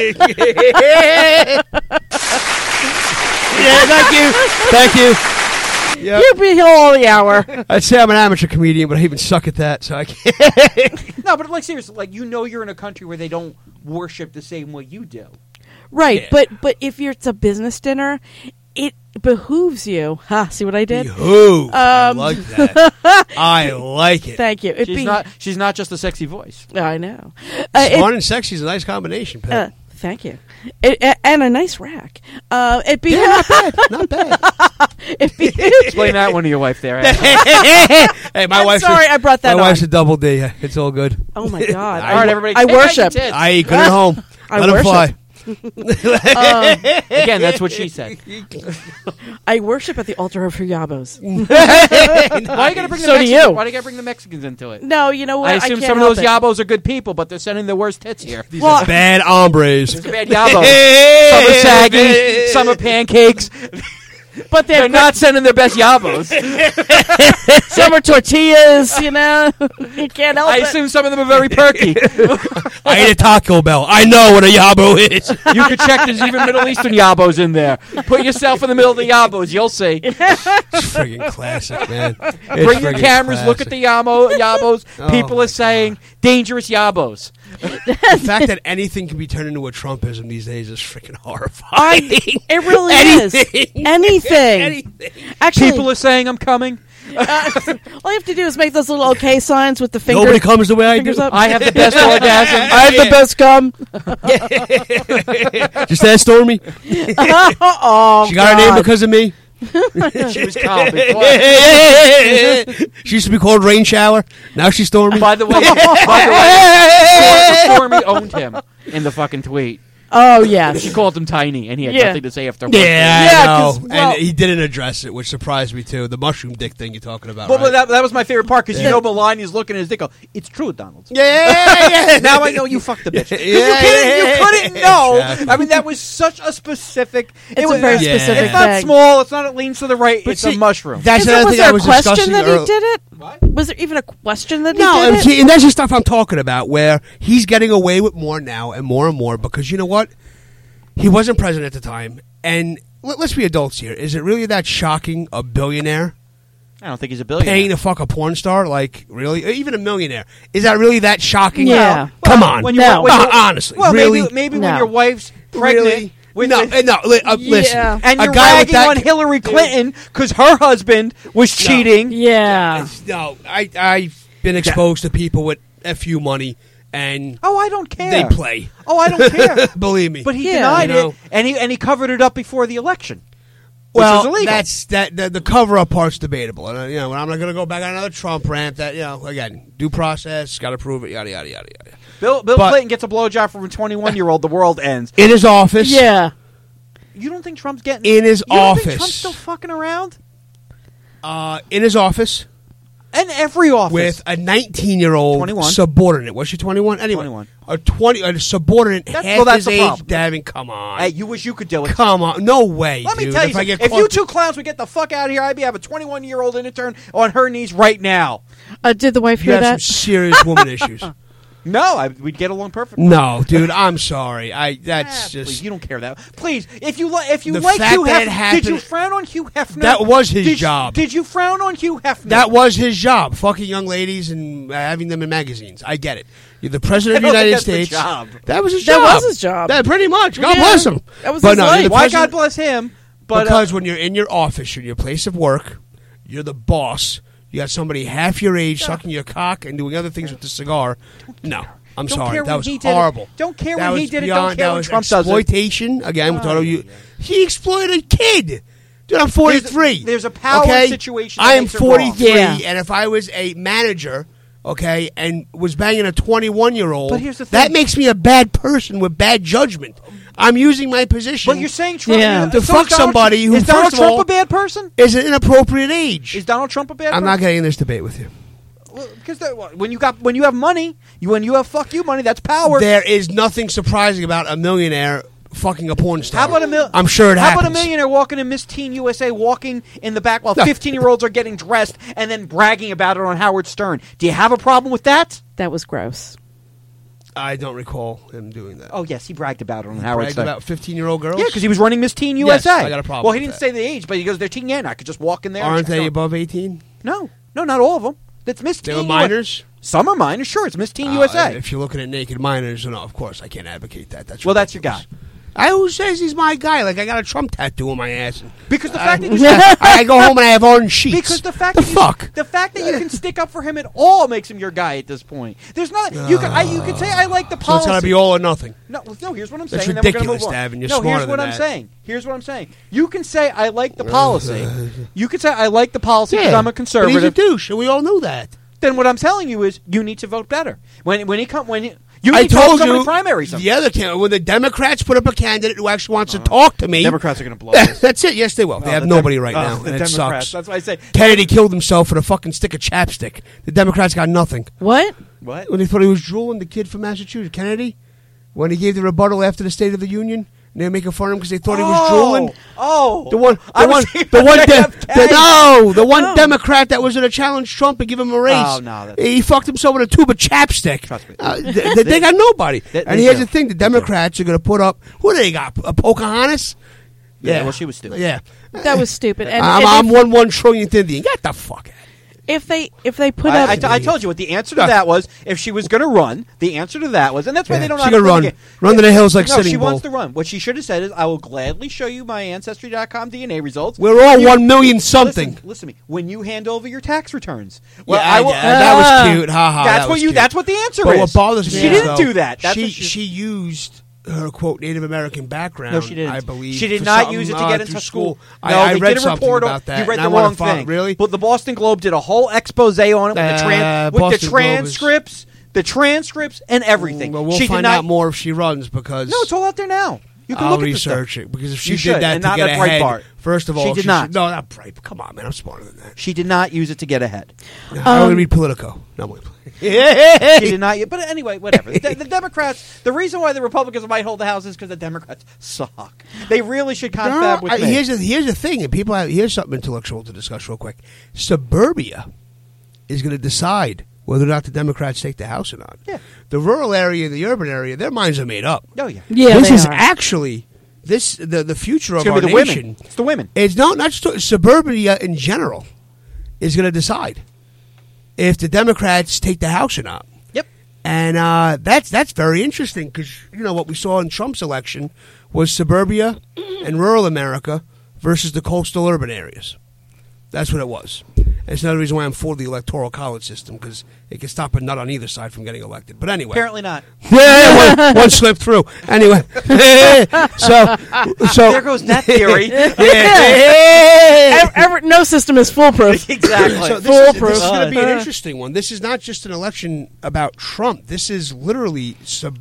Yeah, thank you. Yep. You'll be here all the hour. I'd say I'm an amateur comedian, but I even suck at that, so I can't. No, but like seriously, like you're in a country where they don't worship the same way you do. Right, Yeah. but if it's a business dinner, it behooves you. See what I did? Who? I like that. I like it. Thank you. She's not just a sexy voice. I know. Fun and sexy is a nice combination, Pat. Thank you. And a nice rack. It be Yeah, not bad. Not bad. it be Explain that one to your wife there. Hey, my I'm wife's sorry, I brought that my wife's on. a double D. It's all good. Oh my god! All right, everybody. I take out your worship. tits. I eat good at home. I Let 'em fly. worship. Again, that's what she said. I worship at the altar of her yabos. Why you gotta bring So the do Mexicans? you. Why do you gotta bring the Mexicans into it? No, you know what? I assume can't some of help those it. yabos are good people, but they're sending the worst tits here. These Well- are bad hombres. These are bad yabos. Some are saggy, some are pancakes. But They're not sending their best yabos. Some are tortillas. You know, you can't help I it. assume some of them are very perky. I ate a Taco Bell. I know what a yabo is. You could check there's even Middle Eastern yabos in there. Put yourself in the middle of the yabos, you'll see. It's friggin' classic, man. It's Bring your friggin' cameras, look at the yabos. Oh People my are saying dangerous yabos. The fact that anything can be turned into a Trumpism these days is freaking horrifying. It really Anything. is. Anything. Anything. Actually, People are saying I'm coming. all you have to do is make those little okay signs with the finger. Nobody comes the way I do. fingers up. I have the best orgasm. I have the best gum. Just ask Stormy. Oh, She got her name because of me. She was calm before. She used to be called Rain Shower. Now she's Stormy. By the way, Stormy owned him in the fucking tweet. Oh yes. She called him tiny, and he had Yeah. nothing to say after. Yeah, Yeah, I know. 'cause, well- And he didn't address it, which surprised me too. The mushroom dick thing you're talking about. Well, right? that was my favorite part because you know Melania's looking at his dick. Go, it's true, Donald. yeah. Now I know you fucked the bitch. 'Cause Yeah, you couldn't know. exactly. I mean, that was such a specific. It's a very Yeah. specific It's not thing. small. It's not. It leans to the right. But it's see, a mushroom. That's Was another thing there I a was question discussing that he earlier. did it? Was there even a question that he No, did and, it? see, and that's the stuff I'm talking about, where he's getting away with more now and more because you know what? He wasn't president at the time, and let's be adults here. Is it really that shocking? A billionaire I don't think he's a billionaire. paying to fuck a porn star? Like, really? Even a millionaire? Is that really that shocking? Yeah. Come on. When No. Honestly, well, really? maybe No. when your wife's pregnant. Really? With No, with- listen. Yeah. and a you're guy with ragging that- on Hillary Clinton because her husband was cheating. Yeah. No, I've been exposed to people with FU money, and Oh, I don't care. they play. Oh, I don't care. Believe me. But he Yeah. denied You know. it, and he covered it up before the election. Which well, was illegal. that's the cover-up part's debatable, and I'm not going to go back on another Trump rant. That again, due process, got to prove it, yada yada yada yada. Bill but- Clinton gets a blowjob from a 21-year-old. The world ends. In his office, Yeah. You don't think Trump's getting In his you don't office. Think Trump's still fucking around? in his office And every office with a 19-year-old 21. subordinate. Was she 21? Anyway, 21. A subordinate That's- half well, that's his the age. problem. Davin, come on, Hey, you wish you could do it. come on, no way. Let me dude. tell you if I something. get If caught- you two clowns would get the fuck out of here, I'd be having a 21-year-old intern on her knees right now. Did the wife you hear have some that? serious woman issues. No, we'd get along perfectly. No, dude, I'm sorry. That's Please, just you don't care that. Please, if you The like Hugh fact that it Hefner, happened- did you frown on Hugh Hefner? That was his Did- job. Did you frown on Hugh Hefner? that was his job, fucking young ladies and having them in magazines. I get it. You're the president of the I don't United think that's the States. job. That was his That job. was his job. That pretty much. God Yeah. bless him. That was But his no, you're life. the Why president- God bless him? But because when you're in your office, you're in your place of work, you're the boss. You got somebody half your age sucking your cock and doing other things with the cigar. No. I'm Don't sorry. care That when was he did it. horrible. Don't care That when he was did it. beyond- Don't care that when was Trump does it. exploitation. Again, with all you. He exploited a kid. Dude, I'm 43. There's a power okay? situation that I am makes it wrong. 43, Yeah. and if I was a manager, okay, and was banging a 21-year-old, But here's the that thing. makes me a bad person with bad judgment. I'm using my position. But you're saying Trump Yeah. To is fuck Donald- somebody who, is Donald first of Trump all- a bad person? is an inappropriate age. Is Donald Trump a bad person? I'm not getting in this debate with you. Because when you have money, when you have fuck you money, that's power. There is nothing surprising about a millionaire fucking a porn star. How about a I'm sure it How happens. about a millionaire walking in Miss Teen USA, walking in the back while No. 15-year-olds are getting dressed and then bragging about it on Howard Stern? Do you have a problem with that? That was gross. I don't recall him doing that. Oh yes, he bragged about it on Howard Bragged Stern. about 15-year-old girls? Yeah, because he was running Miss Teen Yes, USA. I got a problem Well, he with didn't that. say the age, but he goes, "They're teen. Yeah, I could just walk in there." and Aren't check they out. above 18? No, not all of them. That's Miss They Teen were minors? Some are minors. Sure, it's Miss Teen USA. If you're looking at naked minors, no, of course, I can't advocate that. That's Well, that's your ridiculous. Who says he's my guy? Like, I got a Trump tattoo on my ass. Because the fact that you I go home and I have orange sheets. Because the fact the that fuck? the fact that you can stick up for him at all makes him your guy at this point. There's not you can say I like the So policy. it's got to be all or nothing. No, here's what I'm That's saying. and then we're gonna ridiculous, move on. Davin. You're no, smarter here's what than I'm that. saying. Here's what I'm saying. You can say I like the policy. You can say I like the policy because I'm a But he's a conservative. douche, and we all knew that. Then what I'm telling you is you need to vote better. When you I need to told vote somebody you primaries him. the other candidate, when the Democrats put up a candidate who actually wants to talk to me. Democrats are going to blow this. That's it. Yes, they will. They have nobody right now, The and it Democrats. sucks. That's why I say Kennedy killed himself with a fucking stick of chapstick. The Democrats got nothing. What? what? When they thought he was drooling, the kid from Massachusetts, Kennedy, when he gave the rebuttal after the State of the Union, and they were making fun of him because they thought he was drooling. Oh, The one Democrat that was going to challenge Trump and give him a raise. Oh, no, that's- He fucked himself with a tube of chapstick. Trust me. They got nobody. They And here's do. the thing: the Democrats are going to put up. Who do they got? A Pocahontas? Yeah, well, she was stupid. Yeah, That was stupid. And, I'm and 1 trillionth Indian. Get the fuck out. if they put up, I told you what the answer to that was. If she was going to run, the answer to that was, and that's why they don't. know She how to gonna play the run game. to the hills like No, Sitting she Bull. wants to run. What she should have said is, "I will gladly show you my Ancestry.com DNA results." We're all 1 million something. Listen to me. When you hand over your tax returns, that was cute. Ha ha. That's that what was you. cute. That's what the answer But is. what bothers me she is, didn't though, do that. That's she what she used her quote Native American background. No, she didn't. I believe She did for not something, use it to get into through school. I, No, I they read did a something report about that. You read and the I wanna wrong follow- thing. Really? But the Boston Globe did a whole expose on it with the Boston Globe is- transcripts and everything. Well, we'll she did find not, out more if she runs because No, it's all out there now. You can I'll look at this research stuff. it because if she You did should, that and to not get at ahead, Breitbart. first of all, She did not. No, not Breitbart. Come on, man, I'm smarter than that. She did not use it to get ahead. I only read Politico. No, I'm only She did not. But anyway, whatever. The Democrats. The reason why the Republicans might hold the House is because the Democrats suck. They really should confab with me. Here's the thing, and here's something intellectual to discuss real quick. Suburbia is going to decide whether or not the Democrats take the House or not. Yeah. The rural area and the urban area, their minds are made up. Oh, yeah. Yeah, This they is are. actually the future It's of going our to be the nation. women. It's the women. It's not just suburbia in general is going to decide if the Democrats take the House or not. Yep. And that's very interesting because what we saw in Trump's election was suburbia and rural America versus the coastal urban areas. That's what it was. And it's another reason why I'm for the electoral college system because it can stop a nut on either side from getting elected. But anyway, Apparently not. yeah, one slipped through. Anyway, so There goes that theory. No system is foolproof. Exactly. So this is Foolproof. going to be an interesting one. This is not just an election about Trump. This is literally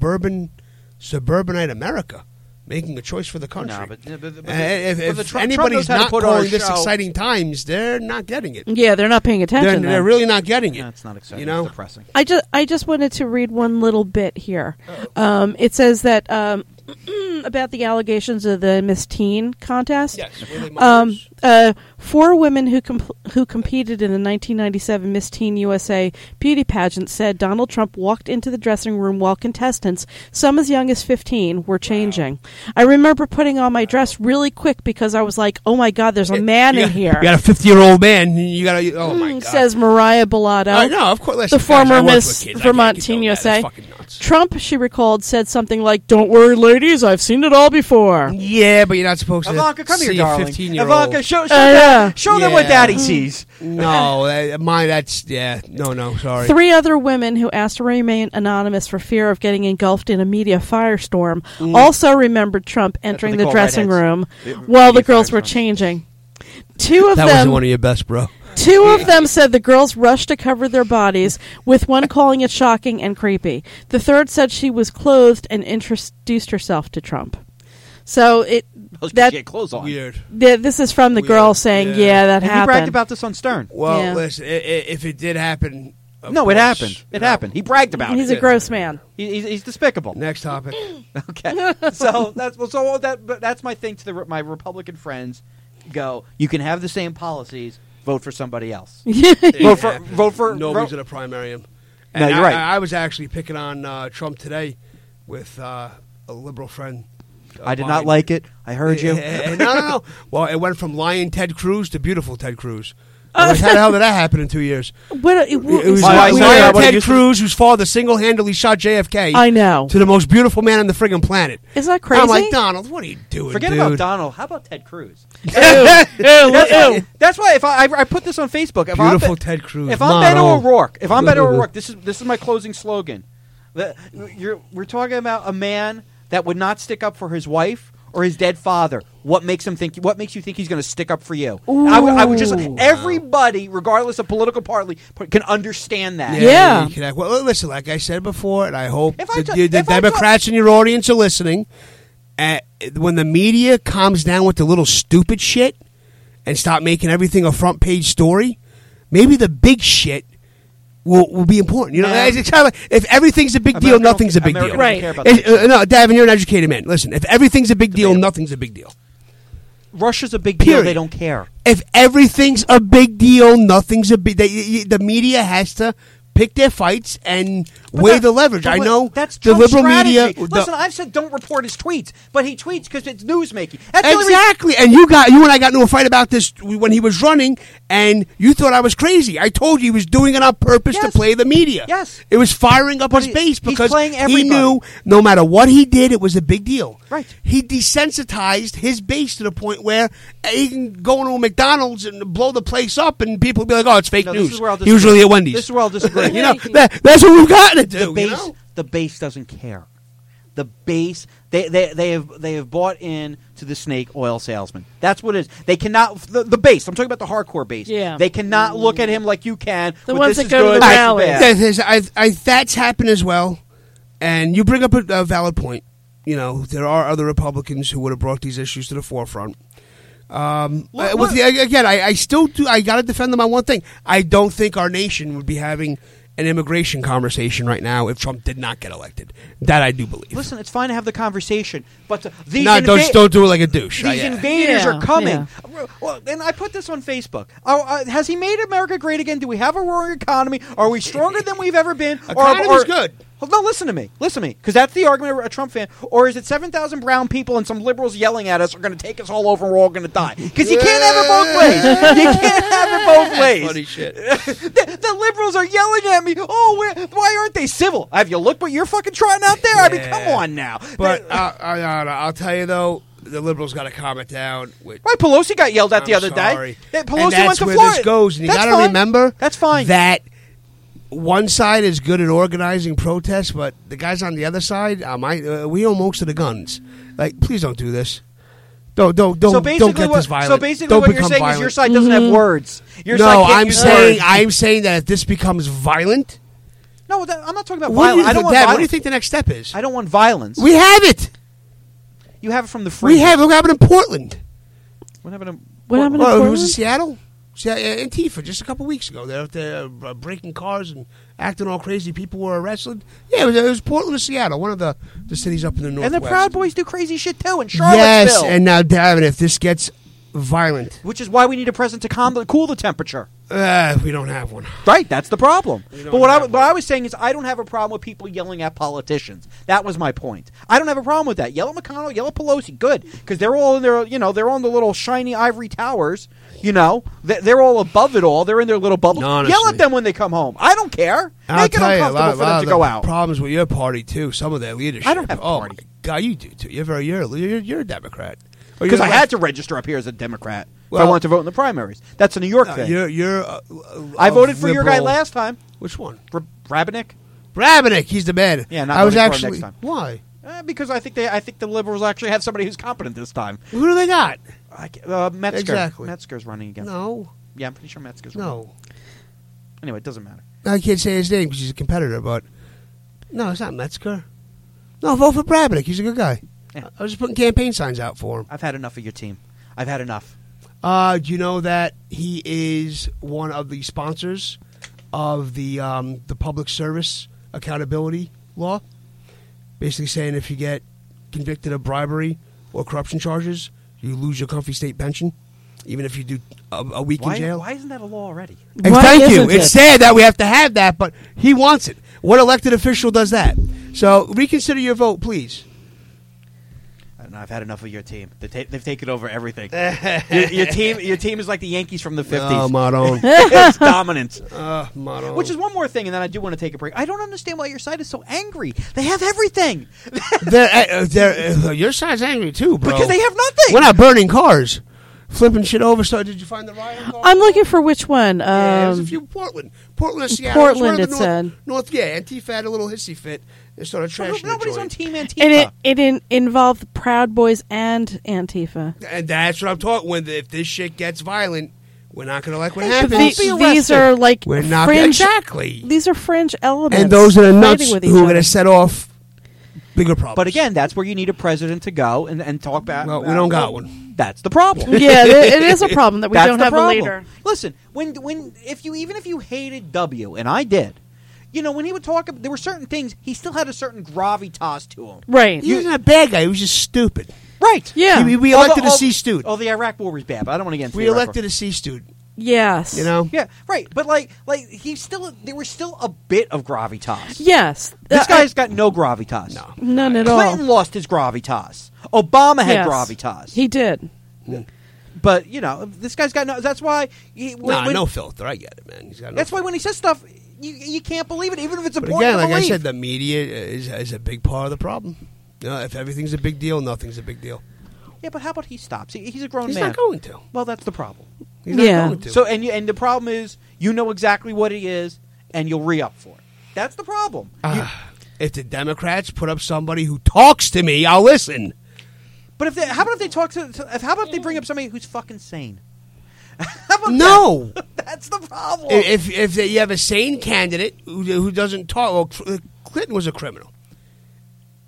suburbanite America making a choice for the country. No, but if Trump anybody's knows how to not put on a calling this show. exciting times, they're not getting it. Yeah, they're not paying attention. They're then. really not getting it. No, it's not exciting. You know? It's depressing. I just wanted to read one little bit here. It says that about the allegations of the Miss Teen contest. Yes. Really matters. 4 women who competed in the 1997 Miss Teen USA beauty pageant said Donald Trump walked into the dressing room while contestants, some as young as 15, were changing. I remember putting on my dress really quick because I was like, "Oh my God, there's a man in here." You got a 50-year-old man. You got to. Oh my God. Says Mariah Bellotto. I know, of course. Listen, the former guys, I work Miss with kids. I Vermont can't Teen condone that. USA. That's fucking nuts. Trump, she recalled, said something like, "Don't worry, ladies, I've seen it all before." Yeah, but you're not supposed to Ivanka, come here, see darling. a 15-year-old. Ivanka, show yeah. them what Yeah. Daddy sees. No, no, sorry. 3 other women who asked to remain anonymous for fear of getting engulfed in a media firestorm also remembered Trump entering they the call dressing redheads. room while the Media girls were firestorms. changing. 2 of That them wasn't one of your best, bro. 2 of them said the girls rushed to cover their bodies, with one calling it shocking and creepy. The third said she was clothed and introduced herself to Trump. So Those that get clothes on. Weird. this is from the Weird. girl saying, Yeah. "Yeah, that And he happened." bragged about this on Stern. Well, Yeah. listen, if it did happen, of No, it course, happened. It no. happened. He bragged about He's it. a gross man. He's despicable. Next topic. Okay, so that's my thing to my Republican friends. You can have the same policies. Vote for somebody else. Vote for. Nobody's going to primary him. No, And you're right. I was actually picking on Trump today with a liberal friend. I did not like it. I heard you. No. Well, it went from lying Ted Cruz to beautiful Ted Cruz. How the hell did that happen in 2 years? It was Why- lying why- why- Ted why- Cruz, whose father single-handedly shot JFK. I know. To the most beautiful man on the friggin' planet. Isn't that crazy? I'm like, Donald, what are you doing, Forget dude? about Donald. How about Ted Cruz? Ew. That's why if I put this on Facebook. If Beautiful I'm, Ted Cruz. If I'm Beto model. O'Rourke, this is my closing slogan. We're talking about a man that would not stick up for his wife or his dead father. What makes you think he's going to stick up for you? I would just everybody, regardless of political party, can understand that. Yeah. you can act- well, listen, like I said before, and I hope If I the, t- the if I Democrats in your audience are listening. When the media calms down with the little stupid shit and stop making everything a front page story, maybe the big shit will be important. You know, Yeah. it's kind of like, if everything's a big deal, America don't nothing's a big America deal. don't Right. care about It- that. no, Davin, you're an educated man. Listen, if everything's a big deal, Debatable. nothing's a big deal. Russia's a big deal. Period. They don't care. If everything's a big deal, nothing's a big. The media has to pick their fights and weigh the leverage. I know that's the Trump's liberal strategy. media. Listen, I've said don't report his tweets, but he tweets because it's news making. That's the only reason- Exactly, and you and I got into a fight about this when he was running, and you thought I was crazy. I told you he was doing it on purpose to Yes. play the media. Yes. It was firing up his he- base he's because playing he everybody. knew no matter what he did, it was a big deal. Right. He desensitized his base to the point where he can go into a McDonald's and blow the place up, and people will be like, "Oh, it's fake No, this news." is where I'll He was disagree. really at Wendy's. This is where I'll disagree. You know, that's what we've gotten to do. the base, you know? the base doesn't care. The base, they have bought in to the snake oil salesman. That's what it is. They cannot the base. I'm talking about the hardcore base. Yeah. They cannot look at him like you can. The with ones this that is go to good, the this is rallies. bad. That's happened as well, and you bring up a valid point. You know, there are other Republicans who would have brought these issues to the forefront. Again, I still do. I got to defend them on one thing. I don't think our nation would be having an immigration conversation right now if Trump did not get elected. That I do believe. Listen, it's fine to have the conversation, but these don't do it like a douche. These invaders are coming. Well, and I put this on Facebook. Has he made America great again? Do we have a roaring economy? Are we stronger than we've ever been? Economy's good. No, listen to me, because that's the argument of a Trump fan. Or is it 7,000 brown people and some liberals yelling at us are going to take us all over and we're all going to die? Because you can't have it both ways. You can't have it both ways. Funny shit. The liberals are yelling at me. Oh, why aren't they civil? Have you looked what you're fucking trying out there? I mean, come on now. But I'll tell you though, the liberals got to calm it down. Right, Pelosi got yelled at the other day. Pelosi and that's went to where Florida. This goes, and you got to remember that's fine. That one side is good at organizing protests, but the guys on the other side, we own most of the guns. Like, please don't do this. Don't get this violent. So basically, don't what you're saying is your side doesn't have words. I'm saying that if this becomes violent. No, I'm not talking about violence. What do you think the next step is? I don't want violence. We have it. You have it from the freezer. We have it. Look what happened in Portland. What happened in Portland? It was in Seattle. Antifa just a couple weeks ago. They're out there breaking cars and acting all crazy. People were arrested. Yeah, it was Portland or Seattle, one of the cities up in the northwest. And the Proud Boys do crazy shit too in Charlottesville. Yes, and now, Davin, if this gets violent, which is why we need a president to cool the temperature. We don't have one. Right, that's the problem. But what I was saying is I don't have a problem with people yelling at politicians. That was my point. I don't have a problem with that. Yell at McConnell, yell at Pelosi, good, because they're all in their, they're on the little shiny ivory towers. They're all above it all. They're in their little bubble. Honestly. Yell at them when they come home. I don't care. Make it uncomfortable for them to go out. Problems with your party too. Some of their leadership. I don't have a party. My God, you do too. You're a Democrat. Because I had to register up here as a Democrat if I wanted to vote in the primaries. That's a New York thing. I voted for your guy last time. Which one? Brabennick. Brabennick. He's the man. Yeah, not I was actually. Next time. Why? Because I think the liberals actually have somebody who's competent this time. Who do they got? Metzger. Exactly. Metzger's running again. No. Yeah, I'm pretty sure Metzger's running. No. Anyway, it doesn't matter. I can't say his name because he's a competitor, but no, it's not Metzger. No, vote for Brabennick. He's a good guy. Yeah. I was just putting campaign signs out for him. I've had enough of your team. I've had enough. Do you know that he is one of the sponsors of the public service accountability law? Basically saying if you get convicted of bribery or corruption charges, you lose your comfy state pension, even if you do a week in jail. Why isn't that a law already? Thank you. It's sad that we have to have that, but he wants it. What elected official does that? So reconsider your vote, please. I've had enough of your team. They've taken over everything. your team is like the Yankees from the 50s. Oh, Maron. It's dominant. Maron. Which is one more thing, and then I do want to take a break. I don't understand why your side is so angry. They have everything. Your side's angry too, bro. Because they have nothing. We're not burning cars. Flipping shit over. So did you find the riot car? I'm looking for which one. There's a few. Portland or Seattle. Portland, it said. Antifa had a little hissy fit. They started trashing Nobody's the on joint. Team Antifa. And it involved Proud Boys and Antifa. And that's what I'm talking. If this shit gets violent, we're not going to like what But happens. These are like we're not fringe. Exactly. These are fringe elements. And those are the nuts fighting with who are each going to other. set off bigger problems. But again, that's where you need a president to go and talk about. Well, we don't got one. That's the problem. Yeah, it is a problem that we That's don't the have problem. a leader. Listen, if you hated W, and I did, when he would talk, there were certain things. He still had a certain gravitas to him. Right. He wasn't a bad guy. He was just stupid. Right. Yeah. We elected a C student. Oh, the Iraq War was bad, but I don't want to get into We the Iraq elected a C student. Yes. Yeah, right. But there was still a bit of gravitas. Yes. This guy's got no gravitas. No. None at all. Clinton lost his gravitas. Obama had Yes. gravitas. He did. But this guy's got no. That's why. No filter. I get it, man. He's got no That's why filter. when he says stuff, you can't believe it, even if it's But important again, to like I believe. said, the media is a big part of the problem. If everything's a big deal, nothing's a big deal. Yeah, but how about he stops? He's a grown He's man. not going to. Well, that's the problem. He's not Yeah. going to. So and the problem is you know exactly what he is, and you'll re-up for it. That's the problem. If the Democrats put up somebody who talks to me, I'll listen. But how about if they talk how about if they bring up somebody who's fucking sane? How about No. that? That's the problem. If you have a sane candidate who doesn't talk, well, Clinton was a criminal.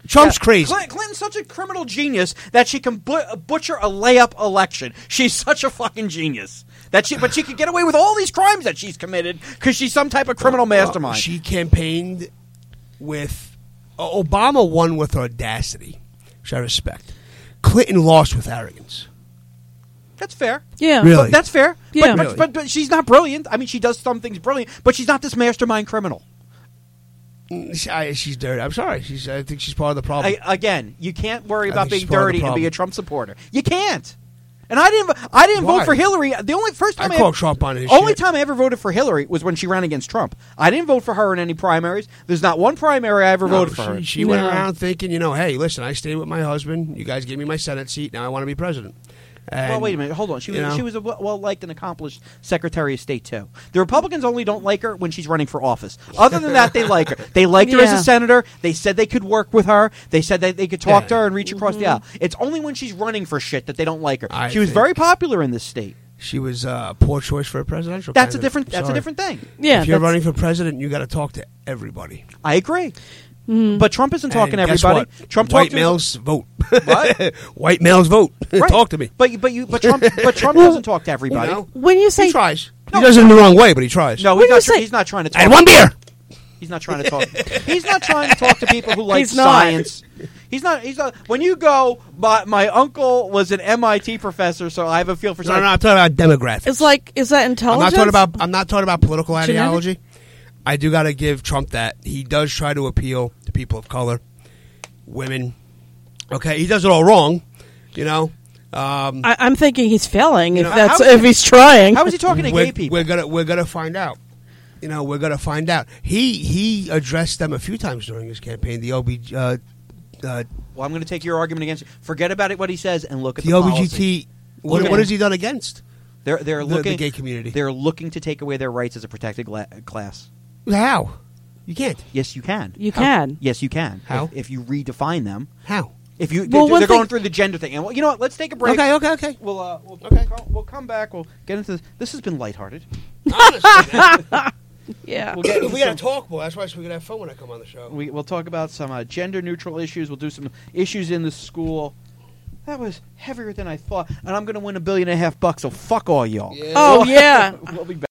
Trump's crazy. Clinton's such a criminal genius that she can butcher a layup election. She's such a fucking genius. But she could get away with all these crimes that she's committed because she's some type of criminal mastermind. She campaigned with Obama won with audacity, which I respect. Clinton lost with arrogance. That's fair. Yeah. Really? That's fair. Yeah. But she's not brilliant. I mean, she does some things brilliant, but she's not this mastermind criminal. She's dirty. I'm sorry. I think she's part of the problem. Again, you can't worry I about think being she's part of the dirty and problem. be a Trump supporter. You can't. And I didn't Why? vote for Hillary. The only first time I called Trump on his only shit. time I ever voted for Hillary was when she ran against Trump. I didn't vote for her in any primaries. There's not one primary I ever voted for her. She went around thinking, hey, listen, I stayed with my husband. You guys gave me my Senate seat. Now I want to be president. And, Well, wait a minute. Hold on. She you know? was a well-liked and accomplished Secretary of State, too. The Republicans only don't like her when she's running for office. Other than that, they like her. They liked her as Yeah. a senator. They said they could work with her. They said that they could talk to her and reach across the aisle. It's only when she's running for shit that they don't like her. I She was think- very popular in this state. She was a poor choice for a presidential That's a candidate. different thing. Yeah. If you're that's- running for president, you got to talk to everybody. I agree. But Trump isn't talking to And guess everybody. what? Trump White talked to males vote. What? White males vote. Right. Talk to me. But Trump doesn't talk to everybody. You know? When you say He tries. He does it in the wrong way, but he tries. No, When you say- he's not trying to talk. And one beer. He's not trying to talk. He's not trying to talk to people who like He's not. science. He's not. When you go, my uncle was an MIT professor, so I have a feel for No, science. no, I'm talking about demographics. it's like, is that I'm intelligence? not talking about political Genetic? ideology. I do got to give Trump that. He does try to appeal to people of color, women. Okay, he does it all wrong, I'm thinking he's failing if know, if he's trying. How is he talking to gay people? We're gonna find out. We're gonna find out. He addressed them a few times during his campaign. The OB, Well, I'm going to take your argument against it. Forget about it. What he says and look at the the policy. OBGT. What Okay. has he done against They're the looking gay community? They're looking to take away their rights as a protected class. How? You can't. Yes, you can. You can. Yes, you can. How? If you redefine them. How? If you Well, one they're going thing- through the gender thing. And well, you know what? Let's take a break. Okay. We'll come back. We'll get into this. This has been lighthearted. Yeah. We'll get into We some- gotta talk more. That's why we can have fun when I come on the show. We'll talk about some gender neutral issues. We'll do some issues in the school. That was heavier than I thought, and I'm going to win $1.5 billion. So fuck all y'all. Yeah. Oh, yeah. We'll be back.